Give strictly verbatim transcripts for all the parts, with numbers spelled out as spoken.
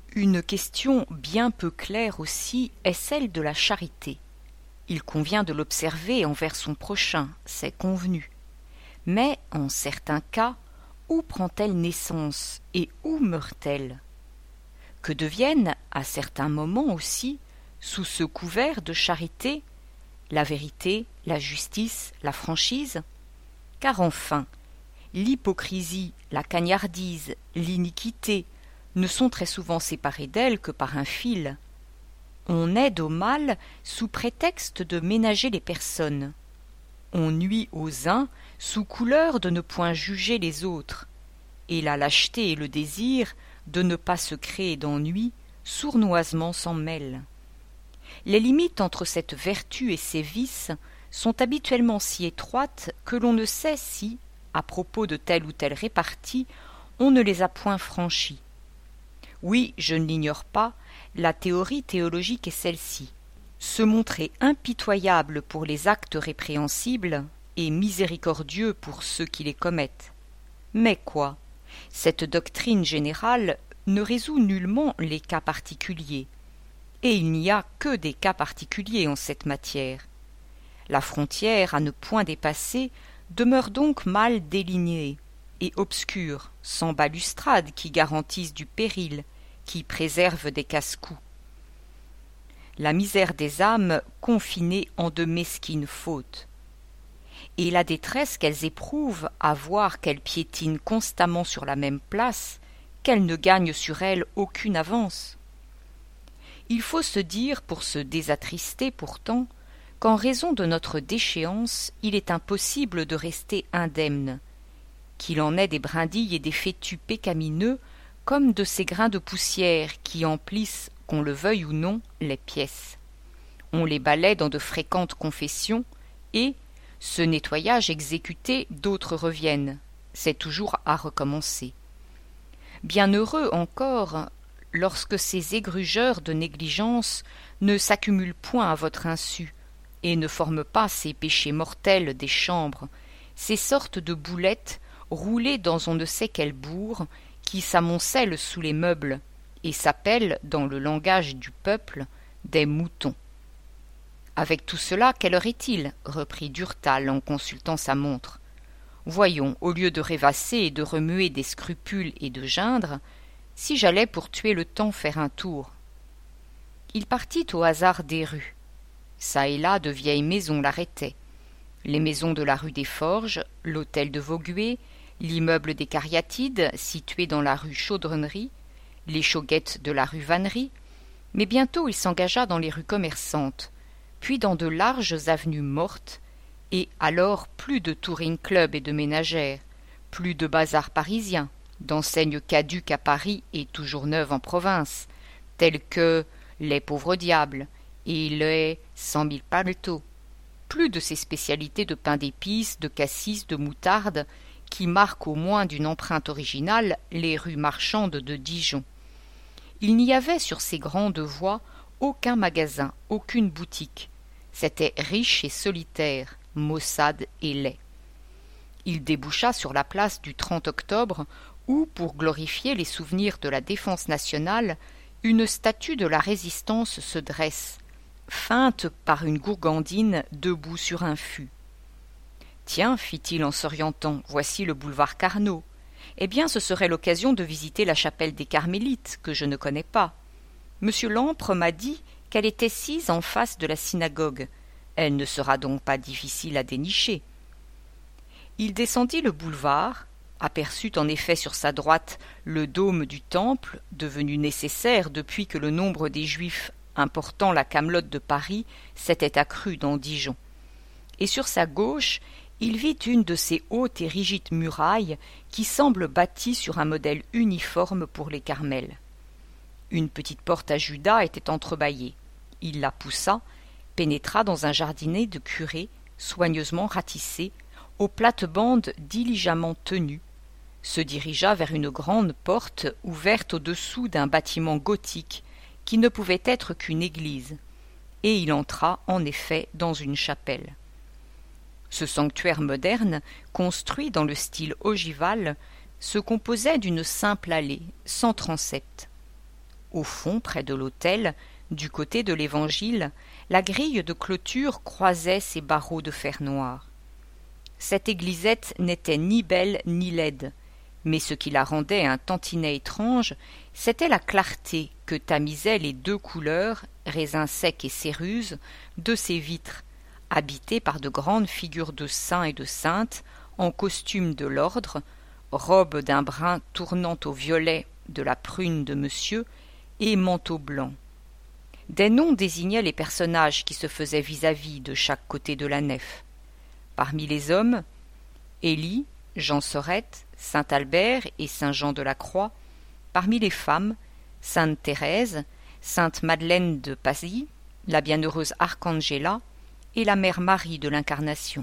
Une question bien peu claire aussi est celle de la charité. Il convient de l'observer envers son prochain, c'est convenu. Mais, en certains cas, où prend-elle naissance et où meurt-elle? Que deviennent, à certains moments aussi, sous ce couvert de charité, la vérité, la justice, la franchise? Car enfin, l'hypocrisie, la cagnardise, l'iniquité ne sont très souvent séparées d'elles que par un fil. On aide au mal sous prétexte de ménager les personnes. On nuit aux uns sous couleur de ne point juger les autres, et la lâcheté et le désir de ne pas se créer d'ennui sournoisement s'en mêlent. Les limites entre cette vertu et ces vices sont habituellement si étroites que l'on ne sait si, à propos de telle ou telle répartie, on ne les a point franchies. Oui, je ne l'ignore pas, la théorie théologique est celle-ci. Se montrer impitoyable pour les actes répréhensibles et miséricordieux pour ceux qui les commettent. Mais quoi? Cette doctrine générale ne résout nullement les cas particuliers, et il n'y a que des cas particuliers en cette matière. La frontière à ne point dépasser demeure donc mal délignée et obscure, sans balustrade qui garantisse du péril, qui préserve des casse-coups. La misère des âmes confinées en de mesquines fautes, et la détresse qu'elles éprouvent à voir qu'elles piétinent constamment sur la même place, qu'elles ne gagnent sur elles aucune avance. Il faut se dire, pour se désattrister pourtant, qu'en raison de notre déchéance, il est impossible de rester indemne, qu'il en est des brindilles et des fétus pécamineux, comme de ces grains de poussière qui emplissent, qu'on le veuille ou non, les pièces. On les balaie dans de fréquentes confessions, et, ce nettoyage exécuté, d'autres reviennent. C'est toujours à recommencer. Bien heureux encore, lorsque ces égrugeurs de négligence ne s'accumulent point à votre insu, et ne forment pas ces péchés mortels des chambres, ces sortes de boulettes roulées dans on ne sait quel bourg, qui s'amoncellent sous les meubles, et s'appellent, dans le langage du peuple, des moutons. Avec tout cela, quelle heure est-il? Reprit Durtal en consultant sa montre. Voyons, au lieu de rêvasser et de remuer des scrupules et de geindre, si j'allais pour tuer le temps faire un tour. Il partit au hasard des rues. Çà et là de vieilles maisons l'arrêtaient. Les maisons de la rue des Forges, l'hôtel de Vaugué, l'immeuble des Cariatides, situé dans la rue Chaudronnerie, les choguettes de la rue Vannerie, mais bientôt il s'engagea dans les rues commerçantes, puis dans de larges avenues mortes, et alors plus de touring-club et de ménagères, plus de bazars parisiens, d'enseignes caduques à Paris et toujours neuves en province, telles que les pauvres diables et les cent mille paletots, plus de ces spécialités de pain d'épices, de cassis, de moutarde, qui marquent au moins d'une empreinte originale les rues marchandes de Dijon. Il n'y avait sur ces grandes voies aucun magasin, aucune boutique. C'était riche et solitaire, maussade et laid. Il déboucha sur la place du trente octobre où, pour glorifier les souvenirs de la défense nationale, une statue de la Résistance se dresse, feinte par une gourgandine debout sur un fût. Tiens, fit-il en s'orientant, voici le boulevard Carnot. Eh bien, ce serait l'occasion de visiter la chapelle des Carmélites, que je ne connais pas. Monsieur Lampre m'a dit qu'elle était sise en face de la synagogue. Elle ne sera donc pas difficile à dénicher. Il descendit le boulevard, aperçut en effet sur sa droite le dôme du temple, devenu nécessaire depuis que le nombre des Juifs important la camelote de Paris s'était accru dans Dijon. Et sur sa gauche, il vit une de ces hautes et rigides murailles qui semblent bâties sur un modèle uniforme pour les Carmels. Une petite porte à Judas était entrebâillée. Il la poussa, pénétra dans un jardinet de curé, soigneusement ratissé, aux plates-bandes diligemment tenues, se dirigea vers une grande porte ouverte au-dessous d'un bâtiment gothique qui ne pouvait être qu'une église, et il entra en effet dans une chapelle. Ce sanctuaire moderne, construit dans le style ogival, se composait d'une simple allée, sans transept. Au fond, près de l'autel, du côté de l'Évangile, la grille de clôture croisait ses barreaux de fer noir. Cette églisette n'était ni belle ni laide, mais ce qui la rendait un tantinet étrange, c'était la clarté que tamisaient les deux couleurs, raisin sec et céruse, de ses vitres, habitées par de grandes figures de saints et de saintes, en costume de l'ordre, robe d'un brun tournant au violet de la prune de monsieur, et manteau blanc. Des noms désignaient les personnages qui se faisaient vis-à-vis de chaque côté de la nef. Parmi les hommes, Élie, Jean Sorette, saint Albert et saint Jean de la Croix. Parmi les femmes, sainte Thérèse, sainte Madeleine de Pasie, la bienheureuse Arcangela et la mère Marie de l'Incarnation.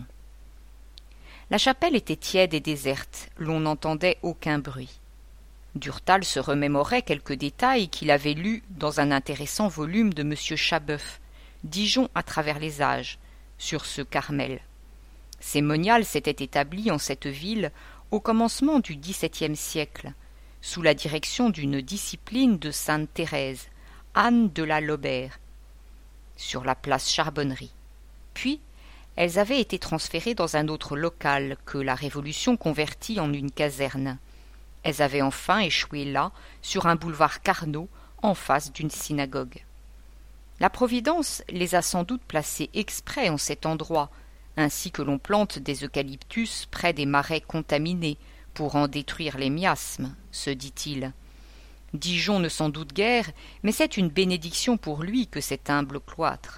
La chapelle était tiède et déserte, l'on n'entendait aucun bruit. Durtal se remémorait quelques détails qu'il avait lus dans un intéressant volume de Monsieur Chabeuf, Dijon à travers les âges, sur ce Carmel. Ces moniales s'étaient établies en cette ville au commencement du dix-septième siècle, sous la direction d'une discipline de sainte Thérèse, Anne de la Lobère, sur la place Charbonnerie. Puis, elles avaient été transférées dans un autre local que la Révolution convertit en une caserne. Elles avaient enfin échoué là, sur un boulevard Carnot, en face d'une synagogue. La Providence les a sans doute placées exprès en cet endroit, ainsi que l'on plante des eucalyptus près des marais contaminés, pour en détruire les miasmes, se dit-il. Dijon ne s'en doute guère, mais c'est une bénédiction pour lui que cet humble cloître.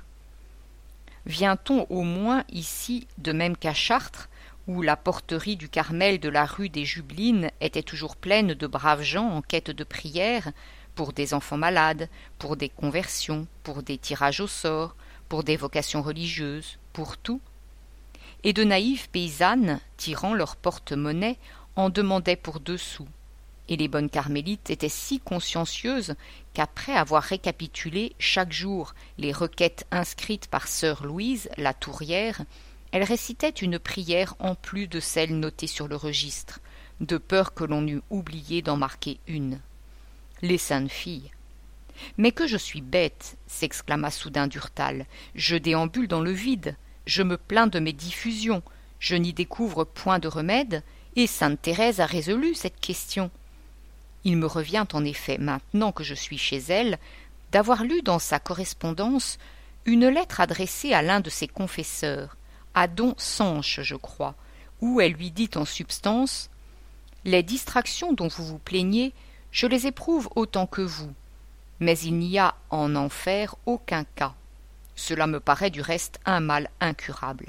Vient-on au moins ici, de même qu'à Chartres, où la porterie du Carmel de la rue des Jubelines était toujours pleine de braves gens en quête de prière, pour des enfants malades, pour des conversions, pour des tirages au sort, pour des vocations religieuses, pour tout. Et de naïves paysannes, tirant leur porte-monnaie, en demandaient pour deux sous. Et les bonnes carmélites étaient si consciencieuses qu'après avoir récapitulé chaque jour les requêtes inscrites par sœur Louise, la tourière, elles récitaient une prière en plus de celles notées sur le registre, de peur que l'on eût oublié d'en marquer une. Les saintes filles. « Mais que je suis bête !» s'exclama soudain Durtal. « Je déambule dans le vide, je me plains de mes diffusions, je n'y découvre point de remède, et sainte Thérèse a résolu cette question. Il me revient en effet, maintenant que je suis chez elle, d'avoir lu dans sa correspondance une lettre adressée à l'un de ses confesseurs, à don Sanche, je crois, où elle lui dit en substance « Les distractions dont vous vous plaignez, je les éprouve autant que vous, mais il n'y a en enfer aucun cas. Cela me paraît du reste un mal incurable.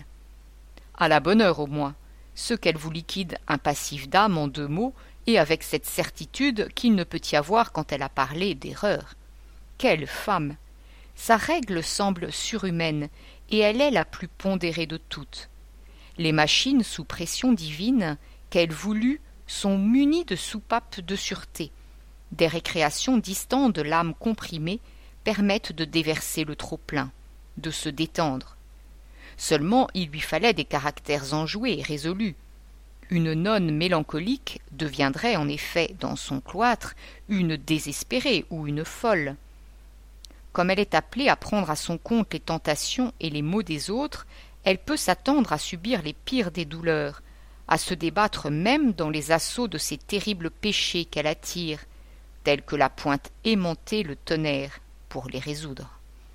À la bonne heure au moins, ce qu'elle vous liquide un passif d'âme en deux mots, et avec cette certitude qu'il ne peut y avoir quand elle a parlé d'erreur. Quelle femme! Sa règle semble surhumaine, et elle est la plus pondérée de toutes. Les machines sous pression divine qu'elle voulut sont munies de soupapes de sûreté. Des récréations distantes de l'âme comprimée permettent de déverser le trop-plein, de se détendre. Seulement il lui fallait des caractères enjoués et résolus. Une nonne mélancolique deviendrait en effet dans son cloître une désespérée ou une folle. Comme elle est appelée à prendre à son compte les tentations et les maux des autres, elle peut s'attendre à subir les pires des douleurs, à se débattre même dans les assauts de ces terribles péchés qu'elle attire, tels que la pointe aimantée le tonnerre, pour les résoudre.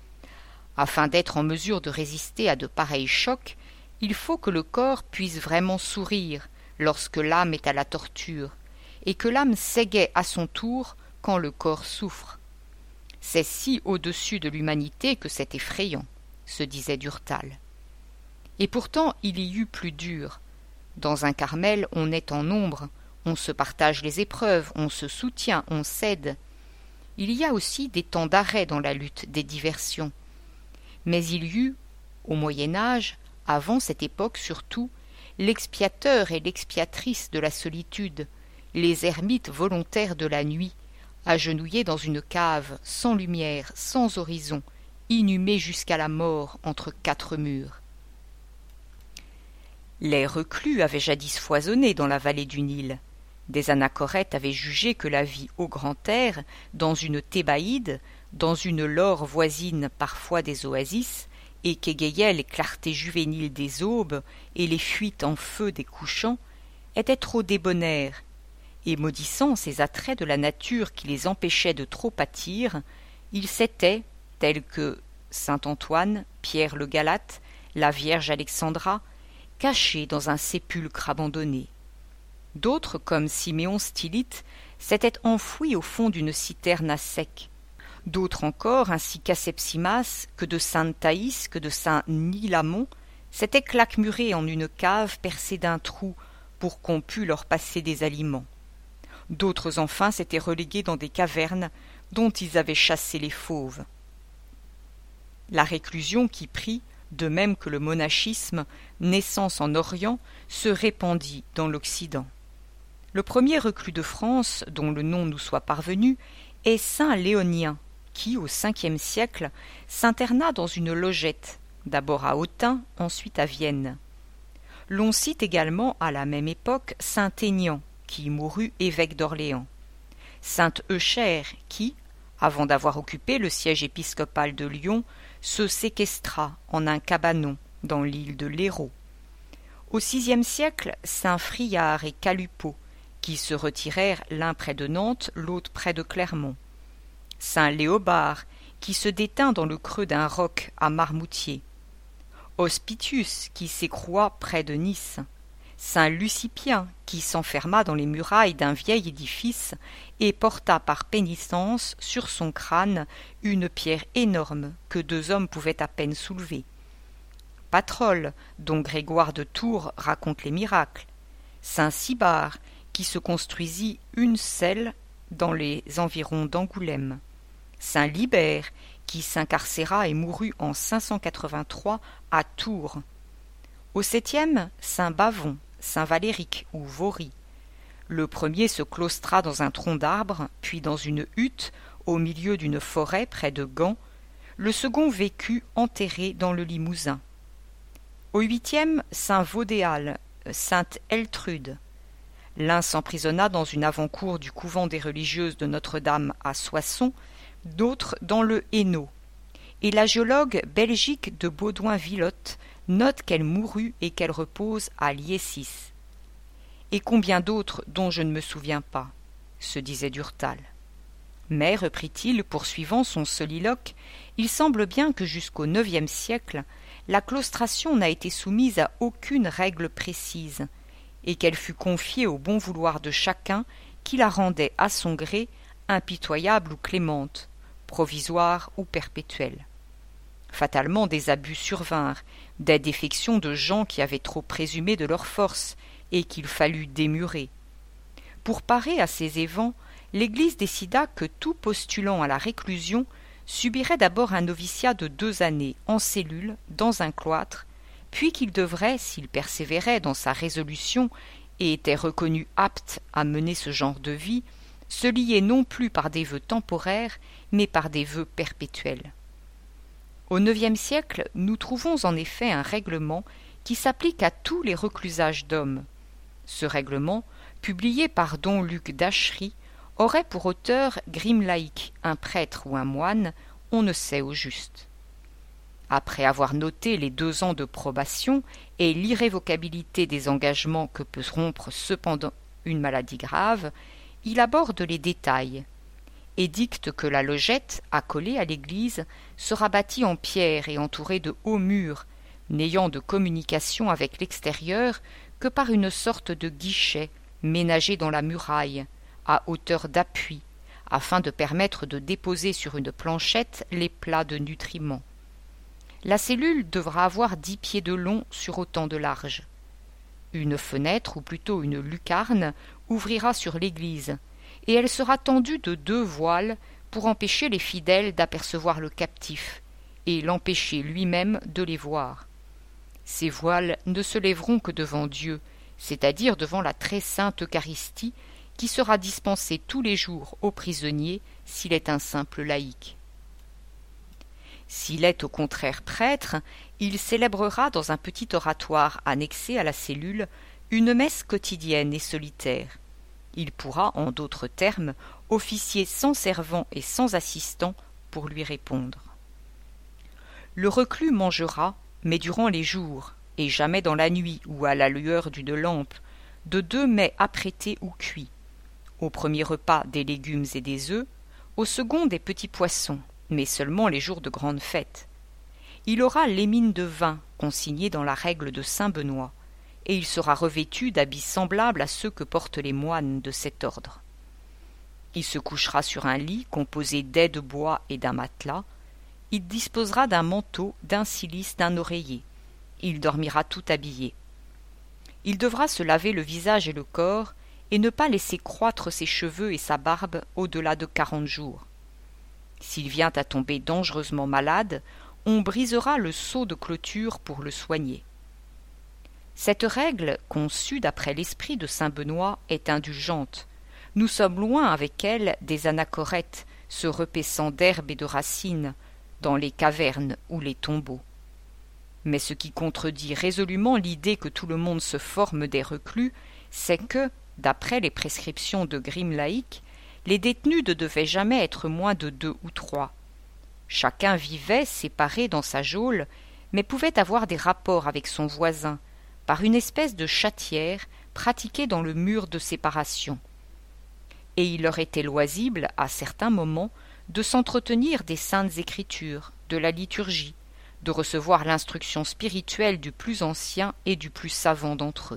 Afin d'être en mesure de résister à de pareils chocs, il faut que le corps puisse vraiment sourire lorsque l'âme est à la torture, et que l'âme s'égaie à son tour quand le corps souffre. C'est si au-dessus de l'humanité que c'est effrayant, se disait Durtal. Et pourtant il y eut plus dur. Dans un Carmel, on est en nombre, on se partage les épreuves, on se soutient, on s'aide. Il y a aussi des temps d'arrêt dans la lutte, des diversions. Mais il y eut, au Moyen-Âge, avant cette époque surtout, l'expiateur et l'expiatrice de la solitude, les ermites volontaires de la nuit, agenouillés dans une cave, sans lumière, sans horizon, inhumés jusqu'à la mort entre quatre murs. Les reclus avaient jadis foisonné dans la vallée du Nil, Des anachorètes avaient jugé que la vie au grand air, dans une Thébaïde, dans une laure voisine parfois des oasis, et qu'égayaient les clartés juvéniles des aubes et les fuites en feu des couchants, était trop débonnaire, et maudissant ces attraits de la nature qui les empêchaient de trop pâtir, ils s'étaient, tels que saint Antoine, Pierre le Galate, la Vierge Alexandra, cachés dans un sépulcre abandonné. D'autres, comme Siméon Stylite, s'étaient enfouis au fond d'une citerne à sec. D'autres encore, ainsi qu'Asepsimas, que de sainte Thaïs, que de saint Nilamon, s'étaient claquemurés en une cave percée d'un trou pour qu'on pût leur passer des aliments. D'autres enfin s'étaient relégués dans des cavernes dont ils avaient chassé les fauves. La réclusion qui prit, de même que le monachisme, naissance en Orient, se répandit dans l'Occident. Le premier reclus de France, dont le nom nous soit parvenu, est saint Léonien, qui, au cinquième siècle, s'interna dans une logette, d'abord à Autun, ensuite à Vienne. L'on cite également, à la même époque, saint Aignan, qui mourut évêque d'Orléans, sainte Euchère, qui, avant d'avoir occupé le siège épiscopal de Lyon, se séquestra en un cabanon dans l'île de l'Hérault. Au sixième siècle, saint Friard et Calupo, qui se retirèrent l'un près de Nantes, l'autre près de Clermont. Saint Léobard, qui se détint dans le creux d'un roc à Marmoutier. Hospitius, qui s'écroua près de Nice. Saint Lucipien, qui s'enferma dans les murailles d'un vieil édifice et porta par pénitence sur son crâne une pierre énorme que deux hommes pouvaient à peine soulever. Patrole, dont Grégoire de Tours raconte les miracles. Saint Cybard, qui se construisit une selle dans les environs d'Angoulême. Saint Libère, qui s'incarcéra et mourut en cinq cent quatre-vingt-trois à Tours. Au septième, saint Bavon, saint Valéric ou Vaury. Le premier se claustra dans un tronc d'arbre, puis dans une hutte au milieu d'une forêt près de Gand. Le second vécut enterré dans le Limousin. Au huitième, saint Vaudéal, sainte Eltrude. L'un s'emprisonna dans une avant-cour du couvent des religieuses de Notre-Dame à Soissons, d'autres dans le Hainaut. Et la géologue belgique de Baudouin-Villotte note qu'elle mourut et qu'elle repose à Liessis. Et combien d'autres dont je ne me souviens pas, se disait Durtal. Mais, reprit-il, poursuivant son soliloque, il semble bien que jusqu'au neuvième siècle, la claustration n'a été soumise à aucune règle précise, et qu'elle fut confiée au bon vouloir de chacun qui la rendait à son gré impitoyable ou clémente, provisoire ou perpétuelle. Fatalement des abus survinrent, des défections de gens qui avaient trop présumé de leur force et qu'il fallut démurer. Pour parer à ces évents, l'Église décida que tout postulant à la réclusion subirait d'abord un noviciat de deux années en cellule dans un cloître, puis qu'il devrait, s'il persévérait dans sa résolution et était reconnu apte à mener ce genre de vie, se lier non plus par des vœux temporaires, mais par des vœux perpétuels. Au neuvième siècle, nous trouvons en effet un règlement qui s'applique à tous les reclusages d'hommes. Ce règlement, publié par don Luc d'Achery, aurait pour auteur Grimlaïc, un prêtre ou un moine, on ne sait au juste. Après avoir noté les deux ans de probation et l'irrévocabilité des engagements que peut rompre cependant une maladie grave, il aborde les détails et dicte que la logette, accolée à l'église, sera bâtie en pierre et entourée de hauts murs, n'ayant de communication avec l'extérieur que par une sorte de guichet ménagé dans la muraille, à hauteur d'appui, afin de permettre de déposer sur une planchette les plats de nutriments. La cellule devra avoir dix pieds de long sur autant de large. Une fenêtre, ou plutôt une lucarne, ouvrira sur l'église, et elle sera tendue de deux voiles pour empêcher les fidèles d'apercevoir le captif, et l'empêcher lui-même de les voir. Ces voiles ne se lèveront que devant Dieu, c'est-à-dire devant la très sainte Eucharistie, qui sera dispensée tous les jours au prisonnier s'il est un simple laïc. S'il est au contraire prêtre, il célébrera dans un petit oratoire annexé à la cellule une messe quotidienne et solitaire. Il pourra, en d'autres termes, officier sans servant et sans assistant pour lui répondre. Le reclus mangera, mais durant les jours, et jamais dans la nuit ou à la lueur d'une lampe, de deux mets apprêtés ou cuits. Au premier repas des légumes et des œufs, au second des petits poissons, mais seulement les jours de grandes fêtes. Il aura l'émine de vin consignée dans la règle de saint Benoît, et il sera revêtu d'habits semblables à ceux que portent les moines de cet ordre. Il se couchera sur un lit composé d'ais de bois et d'un matelas. Il disposera d'un manteau, d'un cilice, d'un oreiller. Il dormira tout habillé. Il devra se laver le visage et le corps, et ne pas laisser croître ses cheveux et sa barbe au-delà de quarante jours. S'il vient à tomber dangereusement malade, on brisera le sceau de clôture pour le soigner. Cette règle, conçue d'après l'esprit de saint Benoît, est indulgente. Nous sommes loin avec elle des anachorètes, se repaissant d'herbes et de racines, dans les cavernes ou les tombeaux. Mais ce qui contredit résolument l'idée que tout le monde se forme des reclus, c'est que, d'après les prescriptions de Grimlaïc, les détenus ne devaient jamais être moins de deux ou trois. Chacun vivait séparé dans sa geôle, mais pouvait avoir des rapports avec son voisin, par une espèce de chatière pratiquée dans le mur de séparation. Et il leur était loisible, à certains moments, de s'entretenir des saintes écritures, de la liturgie, de recevoir l'instruction spirituelle du plus ancien et du plus savant d'entre eux.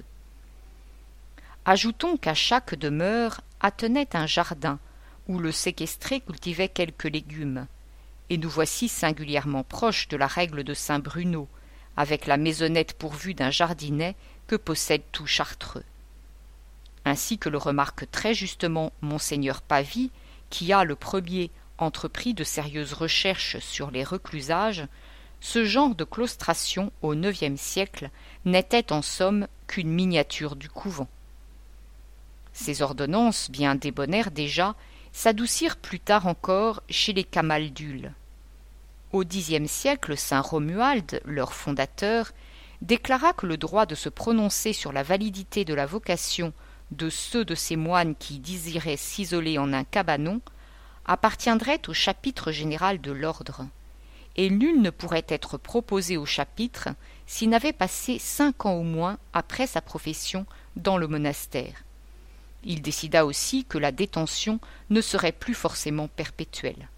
Ajoutons qu'à chaque demeure attenait un jardin, où le séquestré cultivait quelques légumes, et nous voici singulièrement proches de la règle de saint Bruno, avec la maisonnette pourvue d'un jardinet que possède tout Chartreux. Ainsi que le remarque très justement monseigneur Pavie, qui a le premier entrepris de sérieuses recherches sur les reclusages, ce genre de claustration au neuvième siècle n'était en somme qu'une miniature du couvent. Ces ordonnances, bien débonnaires déjà, s'adoucirent plus tard encore chez les camaldules. Au dixième siècle, saint Romuald, leur fondateur, déclara que le droit de se prononcer sur la validité de la vocation de ceux de ces moines qui désiraient s'isoler en un cabanon appartiendrait au chapitre général de l'ordre, et nul ne pourrait être proposé au chapitre s'il n'avait passé cinq ans au moins après sa profession dans le monastère. Il décida aussi que la détention ne serait plus forcément perpétuelle.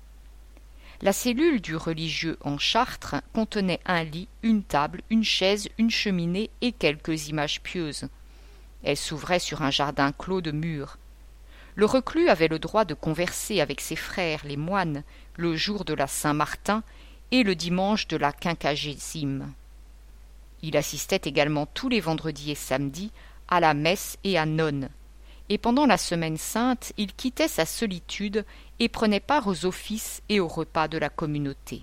La cellule du religieux en Chartres contenait un lit, une table, une chaise, une cheminée et quelques images pieuses. Elle s'ouvrait sur un jardin clos de murs. Le reclus avait le droit de converser avec ses frères, les moines, le jour de la Saint-Martin et le dimanche de la quinquagésime. Il assistait également tous les vendredis et samedis à la messe et à nonne, et pendant la semaine sainte, il quittait sa solitude et prenait part aux offices et aux repas de la communauté.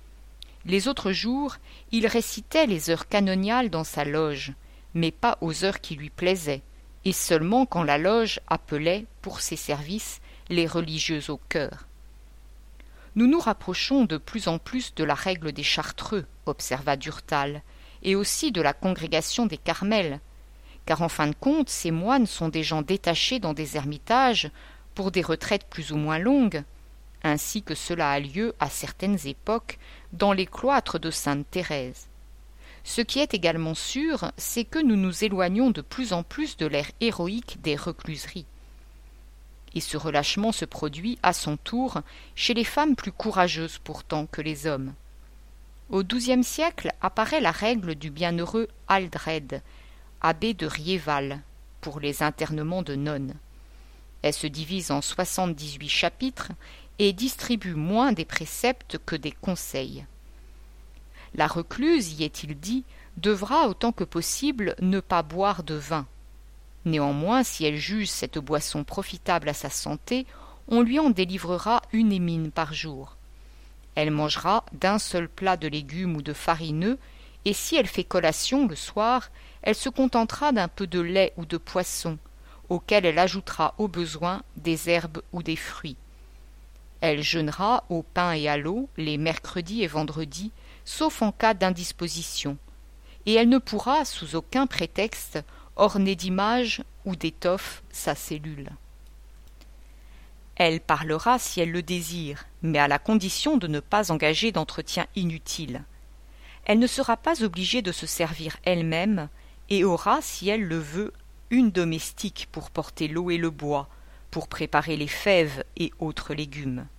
Les autres jours, il récitait les heures canoniales dans sa loge, mais pas aux heures qui lui plaisaient, et seulement quand la loge appelait, pour ses services, les religieux au chœur. Nous nous rapprochons de plus en plus de la règle des Chartreux, observa Durtal, et aussi de la congrégation des Carmels, car en fin de compte, ces moines sont des gens détachés dans des ermitages pour des retraites plus ou moins longues, ainsi que cela a lieu à certaines époques dans les cloîtres de sainte Thérèse. Ce qui est également sûr, c'est que nous nous éloignons de plus en plus de l'ère héroïque des recluseries. Et ce relâchement se produit à son tour chez les femmes plus courageuses pourtant que les hommes. Au douzième siècle apparaît la règle du bienheureux Aldred, abbé de Riéval, pour les internements de nonnes. Elle se divise en soixante-dix-huit chapitres et distribue moins des préceptes que des conseils. La recluse, y est-il dit, devra autant que possible ne pas boire de vin. Néanmoins, si elle juge cette boisson profitable à sa santé, on lui en délivrera une émine par jour. Elle mangera d'un seul plat de légumes ou de farineux, et si elle fait collation le soir, elle se contentera d'un peu de lait ou de poisson, auquel elle ajoutera au besoin des herbes ou des fruits. Elle jeûnera au pain et à l'eau les mercredis et vendredis, sauf en cas d'indisposition, et elle ne pourra, sous aucun prétexte, orner d'images ou d'étoffe sa cellule. Elle parlera si elle le désire, mais à la condition de ne pas engager d'entretien inutile. Elle ne sera pas obligée de se servir elle-même et aura, si elle le veut, une domestique pour porter l'eau et le bois, pour préparer les fèves et autres légumes.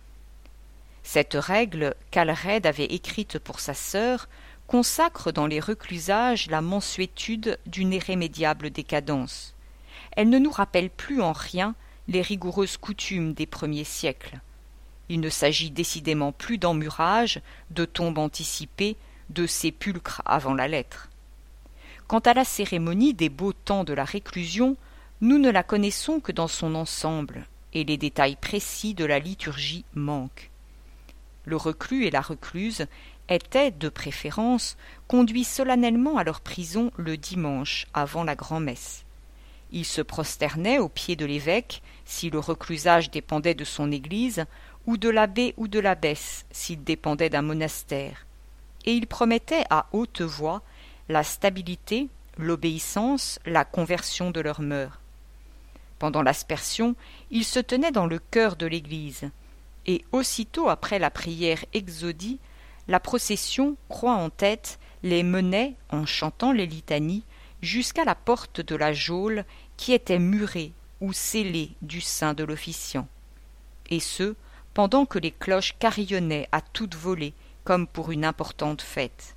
Cette règle qu'Alred avait écrite pour sa sœur consacre dans les reclusages la mansuétude d'une irrémédiable décadence. Elle ne nous rappelle plus en rien les rigoureuses coutumes des premiers siècles. Il ne s'agit décidément plus d'emmurage, de tombes anticipées, de sépulcres avant la lettre. Quant à la cérémonie des beaux temps de la réclusion, nous ne la connaissons que dans son ensemble, et les détails précis de la liturgie manquent. Le reclus et la recluse étaient, de préférence, conduits solennellement à leur prison le dimanche avant la grand-messe. Ils se prosternaient aux pieds de l'évêque, si le reclusage dépendait de son église, ou de l'abbé ou de l'abbesse, s'il dépendait d'un monastère, et ils promettaient à haute voix la stabilité, l'obéissance, la conversion de leurs mœurs. Pendant l'aspersion, ils se tenaient dans le chœur de l'église, et aussitôt après la prière exodie, la procession, croix en tête, les menait, en chantant les litanies, jusqu'à la porte de la geôle qui était murée ou scellée du sein de l'officiant. Et ce, pendant que les cloches carillonnaient à toute volée, comme pour une importante fête.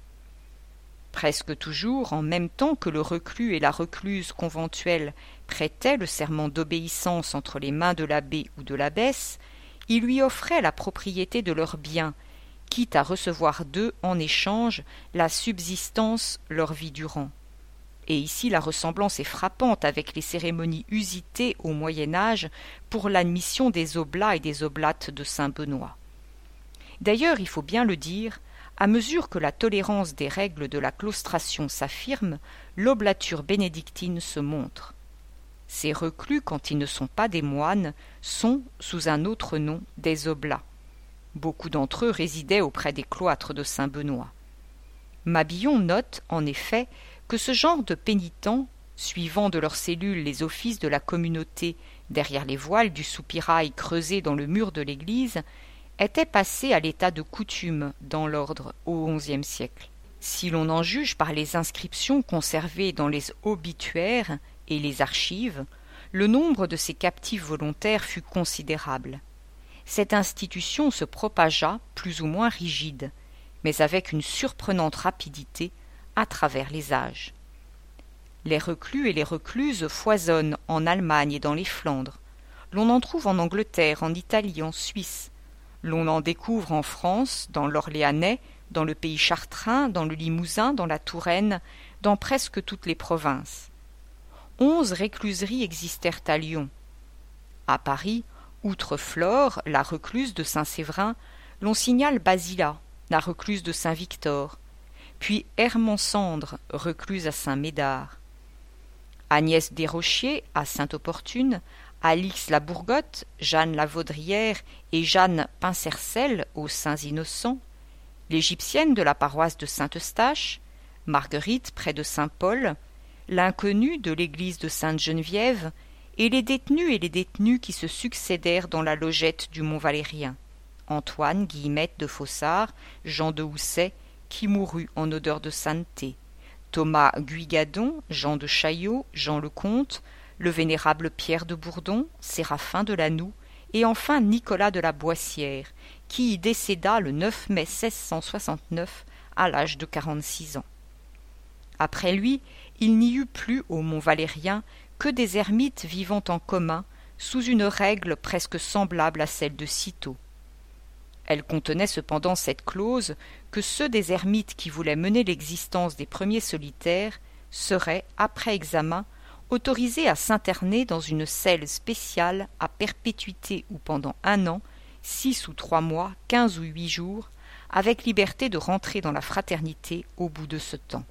Presque toujours, en même temps que le reclus et la recluse conventuelle prêtaient le serment d'obéissance entre les mains de l'abbé ou de l'abbesse, ils lui offraient la propriété de leurs biens, quitte à recevoir d'eux en échange la subsistance leur vie durant. Et ici la ressemblance est frappante avec les cérémonies usitées au Moyen-Âge pour l'admission des oblats et des oblates de Saint-Benoît. D'ailleurs, il faut bien le dire, à mesure que la tolérance des règles de la claustration s'affirme, l'oblature bénédictine se montre. Ces reclus, quand ils ne sont pas des moines, sont, sous un autre nom, des oblats. Beaucoup d'entre eux résidaient auprès des cloîtres de Saint-Benoît. Mabillon note, en effet, que ce genre de pénitents, suivant de leurs cellules les offices de la communauté derrière les voiles du soupirail creusé dans le mur de l'église, était passé à l'état de coutume dans l'ordre au onzième siècle. Si l'on en juge par les inscriptions conservées dans les obituaires et les archives, le nombre de ces captifs volontaires fut considérable. Cette institution se propagea, plus ou moins rigide, mais avec une surprenante rapidité, à travers les âges. Les reclus et les recluses foisonnent en Allemagne et dans les Flandres. L'on en trouve en Angleterre, en Italie, en Suisse. L'on en découvre en France, dans l'Orléanais, dans le pays chartrain, dans le Limousin, dans la Touraine, dans presque toutes les provinces. Onze récluseries existèrent à Lyon. À Paris, outre Flore, la recluse de Saint-Séverin, l'on signale Basila, la recluse de Saint-Victor, puis Hermansandre, recluse à Saint-Médard. Agnès Desrochiers, à Sainte-Opportune, Alix la Bourgotte, Jeanne la Vaudrière et Jeanne Pincercelle aux Saints-Innocents, l'égyptienne de la paroisse de Saint-Eustache, Marguerite près de Saint-Paul, l'inconnue de l'église de Sainte-Geneviève, et les détenus et les détenues qui se succédèrent dans la logette du Mont-Valérien, Antoine Guillemette de Fossard, Jean de Housset, qui mourut en odeur de sainteté, Thomas Guigadon, Jean de Chaillot, Jean le Comte, le vénérable Pierre de Bourdon, Séraphin de Lanoux, et enfin Nicolas de la Boissière, qui y décéda le neuf mai seize cent soixante-neuf à l'âge de quarante-six ans. Après lui, il n'y eut plus au Mont-Valérien que des ermites vivant en commun sous une règle presque semblable à celle de Cîteaux. Elle contenait cependant cette clause que ceux des ermites qui voulaient mener l'existence des premiers solitaires seraient, après examen, autorisés à s'interner dans une celle spéciale à perpétuité ou pendant un an, six ou trois mois, quinze ou huit jours, avec liberté de rentrer dans la fraternité au bout de ce temps.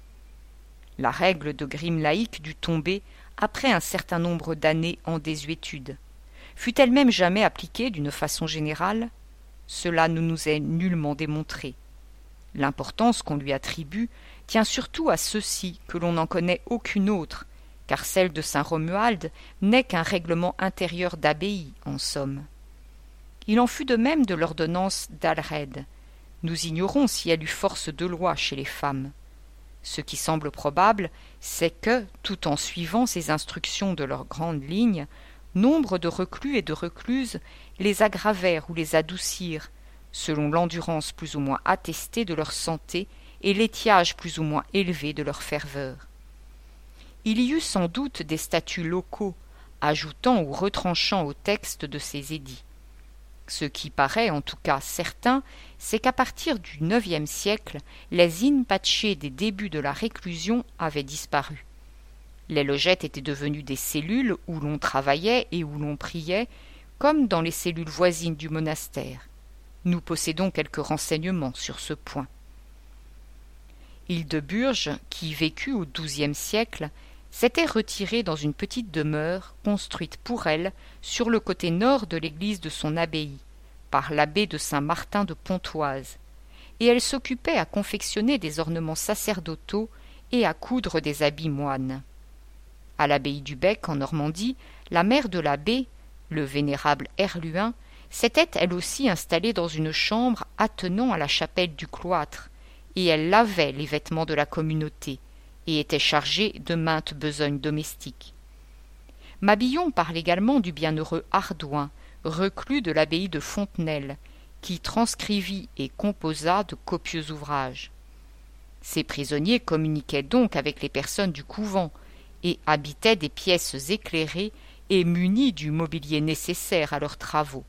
La règle de Grimm laïque dut tomber après un certain nombre d'années en désuétude. Fut elle-même jamais appliquée d'une façon générale? Cela ne nous est nullement démontré. L'importance qu'on lui attribue tient surtout à ceci que l'on n'en connaît aucune autre, car celle de saint Romuald n'est qu'un règlement intérieur d'abbaye, en somme. Il en fut de même de l'ordonnance d'Alred. Nous ignorons si elle eut force de loi chez les femmes. Ce qui semble probable, c'est que, tout en suivant ces instructions de leurs grandes lignes, nombre de reclus et de recluses les aggravèrent ou les adoucirent, selon l'endurance plus ou moins attestée de leur santé et l'étiage plus ou moins élevé de leur ferveur. Il y eut sans doute des statuts locaux, ajoutant ou retranchant au texte de ces édits. Ce qui paraît en tout cas certain, c'est qu'à partir du neuvième siècle, les in pace des débuts de la réclusion avaient disparu. Les logettes étaient devenues des cellules où l'on travaillait et où l'on priait, comme dans les cellules voisines du monastère. Nous possédons quelques renseignements sur ce point. Hildeburge, qui vécut au douzième siècle, s'était retirée dans une petite demeure construite pour elle sur le côté nord de l'église de son abbaye, par l'abbé de Saint-Martin de Pontoise, et elle s'occupait à confectionner des ornements sacerdotaux et à coudre des habits moines. À l'abbaye du Bec, en Normandie, la mère de l'abbé, le vénérable Herluin, s'était elle aussi installée dans une chambre attenant à la chapelle du cloître, et elle lavait les vêtements de la communauté, et était chargée de maintes besognes domestiques. Mabillon parle également du bienheureux Ardouin, reclus de l'abbaye de Fontenelle, qui transcrivit et composa de copieux ouvrages. Ces prisonniers communiquaient donc avec les personnes du couvent, et habitaient des pièces éclairées et munies du mobilier nécessaire à leurs travaux.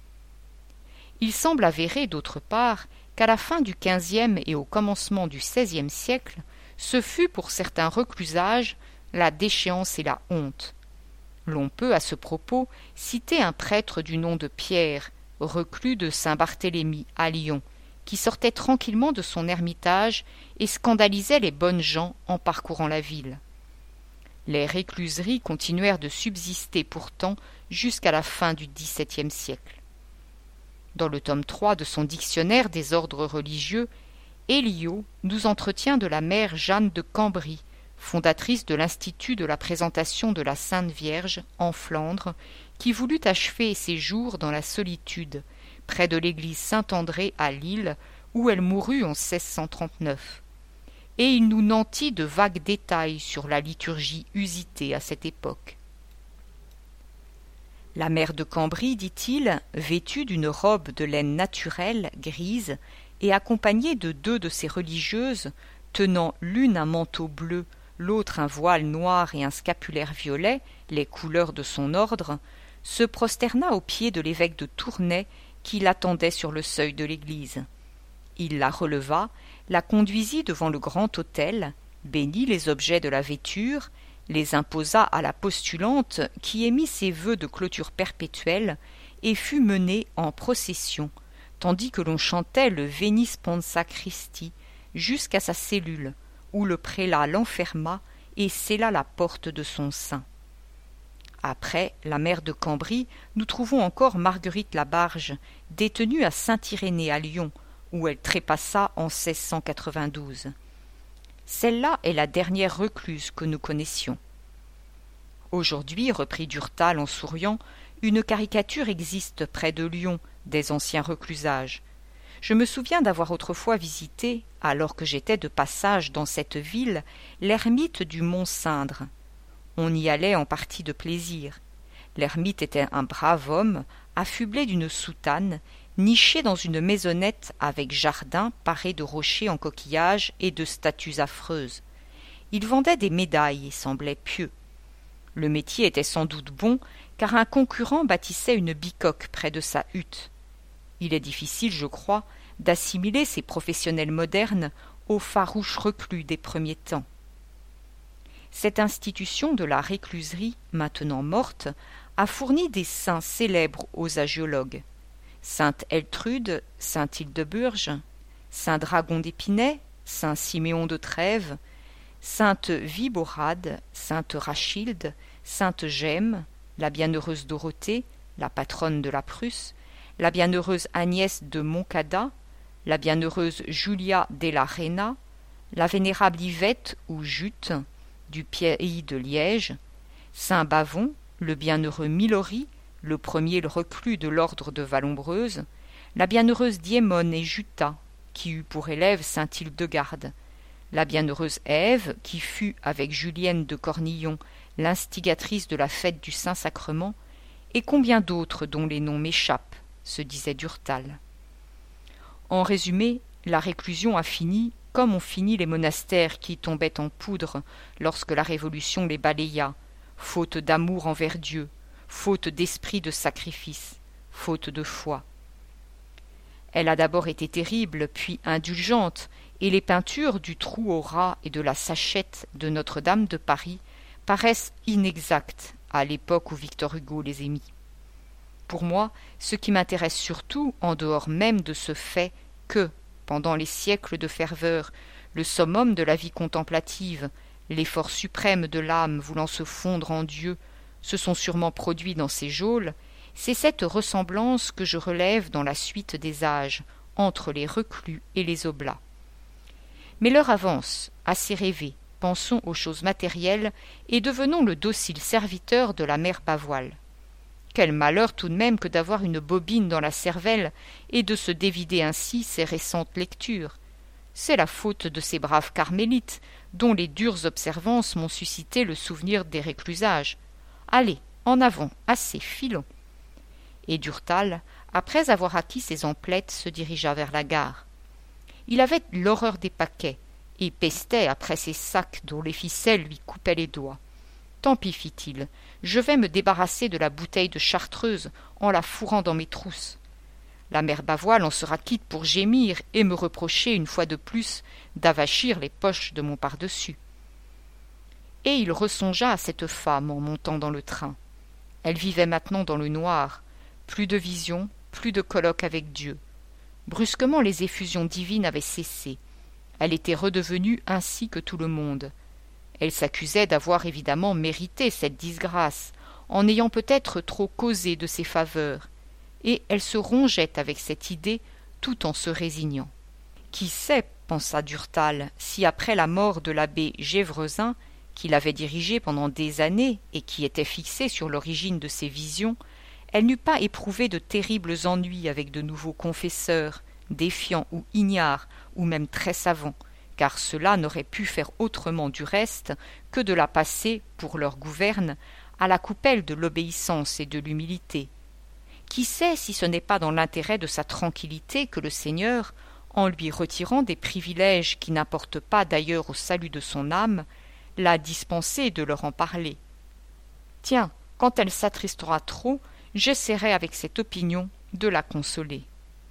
Il semble avéré, d'autre part, qu'à la fin du quinzième et au commencement du seizième siècle, ce fut pour certains reclusages la déchéance et la honte. L'on peut, à ce propos, citer un prêtre du nom de Pierre, reclus de Saint-Barthélemy à Lyon, qui sortait tranquillement de son ermitage et scandalisait les bonnes gens en parcourant la ville. Les récluseries continuèrent de subsister pourtant jusqu'à la fin du dix-septième siècle. Dans le tome trois de son dictionnaire des ordres religieux, Eliot nous entretient de la mère Jeanne de Cambry, fondatrice de l'Institut de la présentation de la Sainte Vierge en Flandre, qui voulut achever ses jours dans la solitude, près de l'église Saint-André à Lille, où elle mourut en seize cent trente-neuf. Et il nous nantit de vagues détails sur la liturgie usitée à cette époque. La mère de Cambry, dit-il, vêtue d'une robe de laine naturelle, grise, et accompagnée de deux de ses religieuses, tenant l'une un manteau bleu, l'autre un voile noir et un scapulaire violet, les couleurs de son ordre, se prosterna aux pieds de l'évêque de Tournai qui l'attendait sur le seuil de l'église. Il la releva, la conduisit devant le grand autel, bénit les objets de la vêture, les imposa à la postulante qui émit ses vœux de clôture perpétuelle et fut menée en procession, tandis que l'on chantait le Veni Sponsa Christi jusqu'à sa cellule, où le prélat l'enferma et scella la porte de son sein. Après la mère de Cambry, nous trouvons encore Marguerite Labarge, détenue à Saint-Irénée à Lyon, où elle trépassa en seize cent quatre-vingt-douze. Celle-là est la dernière recluse que nous connaissions. Aujourd'hui, reprit Durtal en souriant, une caricature existe près de Lyon des anciens reclusages. Je me souviens d'avoir autrefois visité, alors que j'étais de passage dans cette ville, l'ermite du Mont-Cindre. On y allait en partie de plaisir. L'ermite était un brave homme, affublé d'une soutane, niché dans une maisonnette avec jardin paré de rochers en coquillage et de statues affreuses. Il vendait des médailles et semblait pieux. Le métier était sans doute bon, car un concurrent bâtissait une bicoque près de sa hutte. Il est difficile, je crois, d'assimiler ces professionnels modernes aux farouches reclus des premiers temps. Cette institution de la récluserie, maintenant morte, a fourni des saints célèbres aux agiologues. Sainte Eltrude, saint Hildeburge, saint Dragon d'Épinay, saint Siméon de Trèves, sainte Viborade, sainte Rachilde, sainte Gemme, la bienheureuse Dorothée, la patronne de la Prusse, la bienheureuse Agnès de Moncada, la bienheureuse Julia della Reina, la vénérable Yvette ou Jute, du pays de Liège, saint Bavon, le bienheureux Milori, le premier reclus de l'ordre de Vallombreuse, la bienheureuse Diémone et Juta, qui eut pour élève saint Hildegarde, la bienheureuse Ève, qui fut, avec Julienne de Cornillon, l'instigatrice de la fête du Saint-Sacrement, et combien d'autres dont les noms m'échappent, se disait Durtal. En résumé, la réclusion a fini comme ont fini les monastères qui tombaient en poudre lorsque la Révolution les balaya, faute d'amour envers Dieu, faute d'esprit de sacrifice, faute de foi. Elle a d'abord été terrible, puis indulgente, et les peintures du trou au rat et de la sachette de Notre-Dame de Paris paraissent inexactes à l'époque où Victor Hugo les émit. Pour moi, ce qui m'intéresse surtout, en dehors même de ce fait que, pendant les siècles de ferveur, le summum de la vie contemplative, l'effort suprême de l'âme voulant se fondre en Dieu, se sont sûrement produits dans ces geôles, c'est cette ressemblance que je relève dans la suite des âges, entre les reclus et les oblats. Mais l'heure avance, assez rêvée, pensons aux choses matérielles et devenons le docile serviteur de la mère Bavoil. Quel malheur tout de même que d'avoir une bobine dans la cervelle et de se dévider ainsi ses récentes lectures. C'est la faute de ces braves carmélites, dont les dures observances m'ont suscité le souvenir des réclusages. Allez, en avant, assez, filons. Et Durtal, après avoir acquis ses emplettes, se dirigea vers la gare. Il avait l'horreur des paquets, et pestait après ces sacs dont les ficelles lui coupaient les doigts. Tant pis, fit-il, je vais me débarrasser de la bouteille de chartreuse en la fourrant dans mes trousses. La mère Bavoil en sera quitte pour gémir et me reprocher une fois de plus d'avachir les poches de mon pardessus. Et il ressongea à cette femme en montant dans le train. Elle vivait maintenant dans le noir, plus de vision, plus de colloque avec Dieu. Brusquement les effusions divines avaient cessé. Elle était redevenue ainsi que tout le monde. Elle s'accusait d'avoir évidemment mérité cette disgrâce, en ayant peut-être trop causé de ses faveurs, et elle se rongeait avec cette idée tout en se résignant. Qui sait, pensa Durtal, si après la mort de l'abbé Gévresin, qui l'avait dirigé pendant des années et qui était fixé sur l'origine de ses visions, elle n'eût pas éprouvé de terribles ennuis avec de nouveaux confesseurs, défiants ou ignares, ou même très savants, car cela n'aurait pu faire autrement du reste que de la passer, pour leur gouverne, à la coupelle de l'obéissance et de l'humilité. Qui sait si ce n'est pas dans l'intérêt de sa tranquillité que le Seigneur, en lui retirant des privilèges qui n'apportent pas d'ailleurs au salut de son âme, l'a dispensé de leur en parler. Tiens, quand elle s'attristera trop, j'essaierai avec cette opinion de la consoler.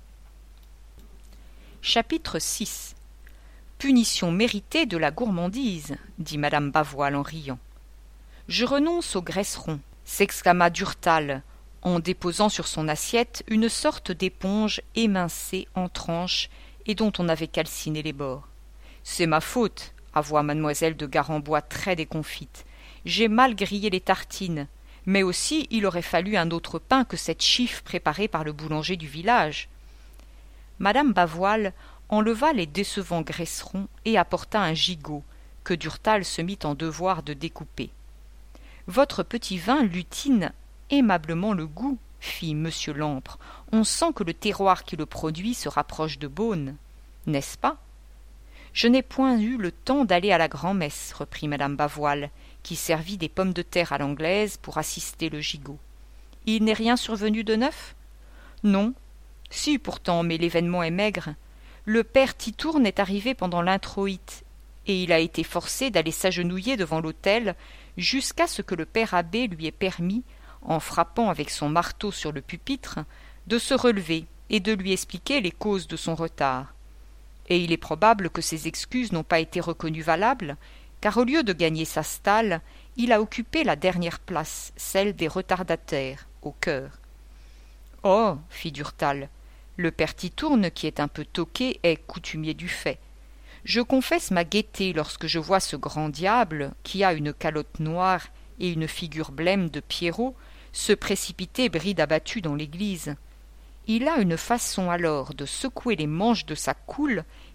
Chapitre six. Punition méritée de la gourmandise, dit madame Bavoil en riant. Je renonce au graisseron, s'exclama Durtal, en déposant sur son assiette une sorte d'éponge émincée en tranches et dont on avait calciné les bords. C'est ma faute, avoua mademoiselle de Garambois très déconfite. J'ai mal grillé les tartines, mais aussi il aurait fallu un autre pain que cette chiffe préparée par le boulanger du village. Madame Bavoil enleva les décevants graisserons et apporta un gigot, que Durtal se mit en devoir de découper. « Votre petit vin lutine aimablement le goût, fit monsieur Lampre. On sent que le terroir qui le produit se rapproche de Beaune, n'est-ce pas ? Je n'ai point eu le temps d'aller à la grand-messe, reprit madame Bavoil, qui servit des pommes de terre à l'anglaise pour assister le gigot. Il n'est rien survenu de neuf ? Non. Si, pourtant, mais l'événement est maigre. Le père Titourne est arrivé pendant l'introïte, et il a été forcé d'aller s'agenouiller devant l'autel jusqu'à ce que le père abbé lui ait permis, en frappant avec son marteau sur le pupitre, de se relever et de lui expliquer les causes de son retard. Et il est probable que ses excuses n'ont pas été reconnues valables, car au lieu de gagner sa stalle, il a occupé la dernière place, celle des retardataires, au chœur. « Oh !» fit Durtal, « le père Titourne, qui est un peu toqué, est coutumier du fait. Je confesse ma gaieté lorsque je vois ce grand diable, qui a une calotte noire et une figure blême de Pierrot, se précipiter bride abattue dans l'église. Il a une façon alors de secouer les manches de sa coule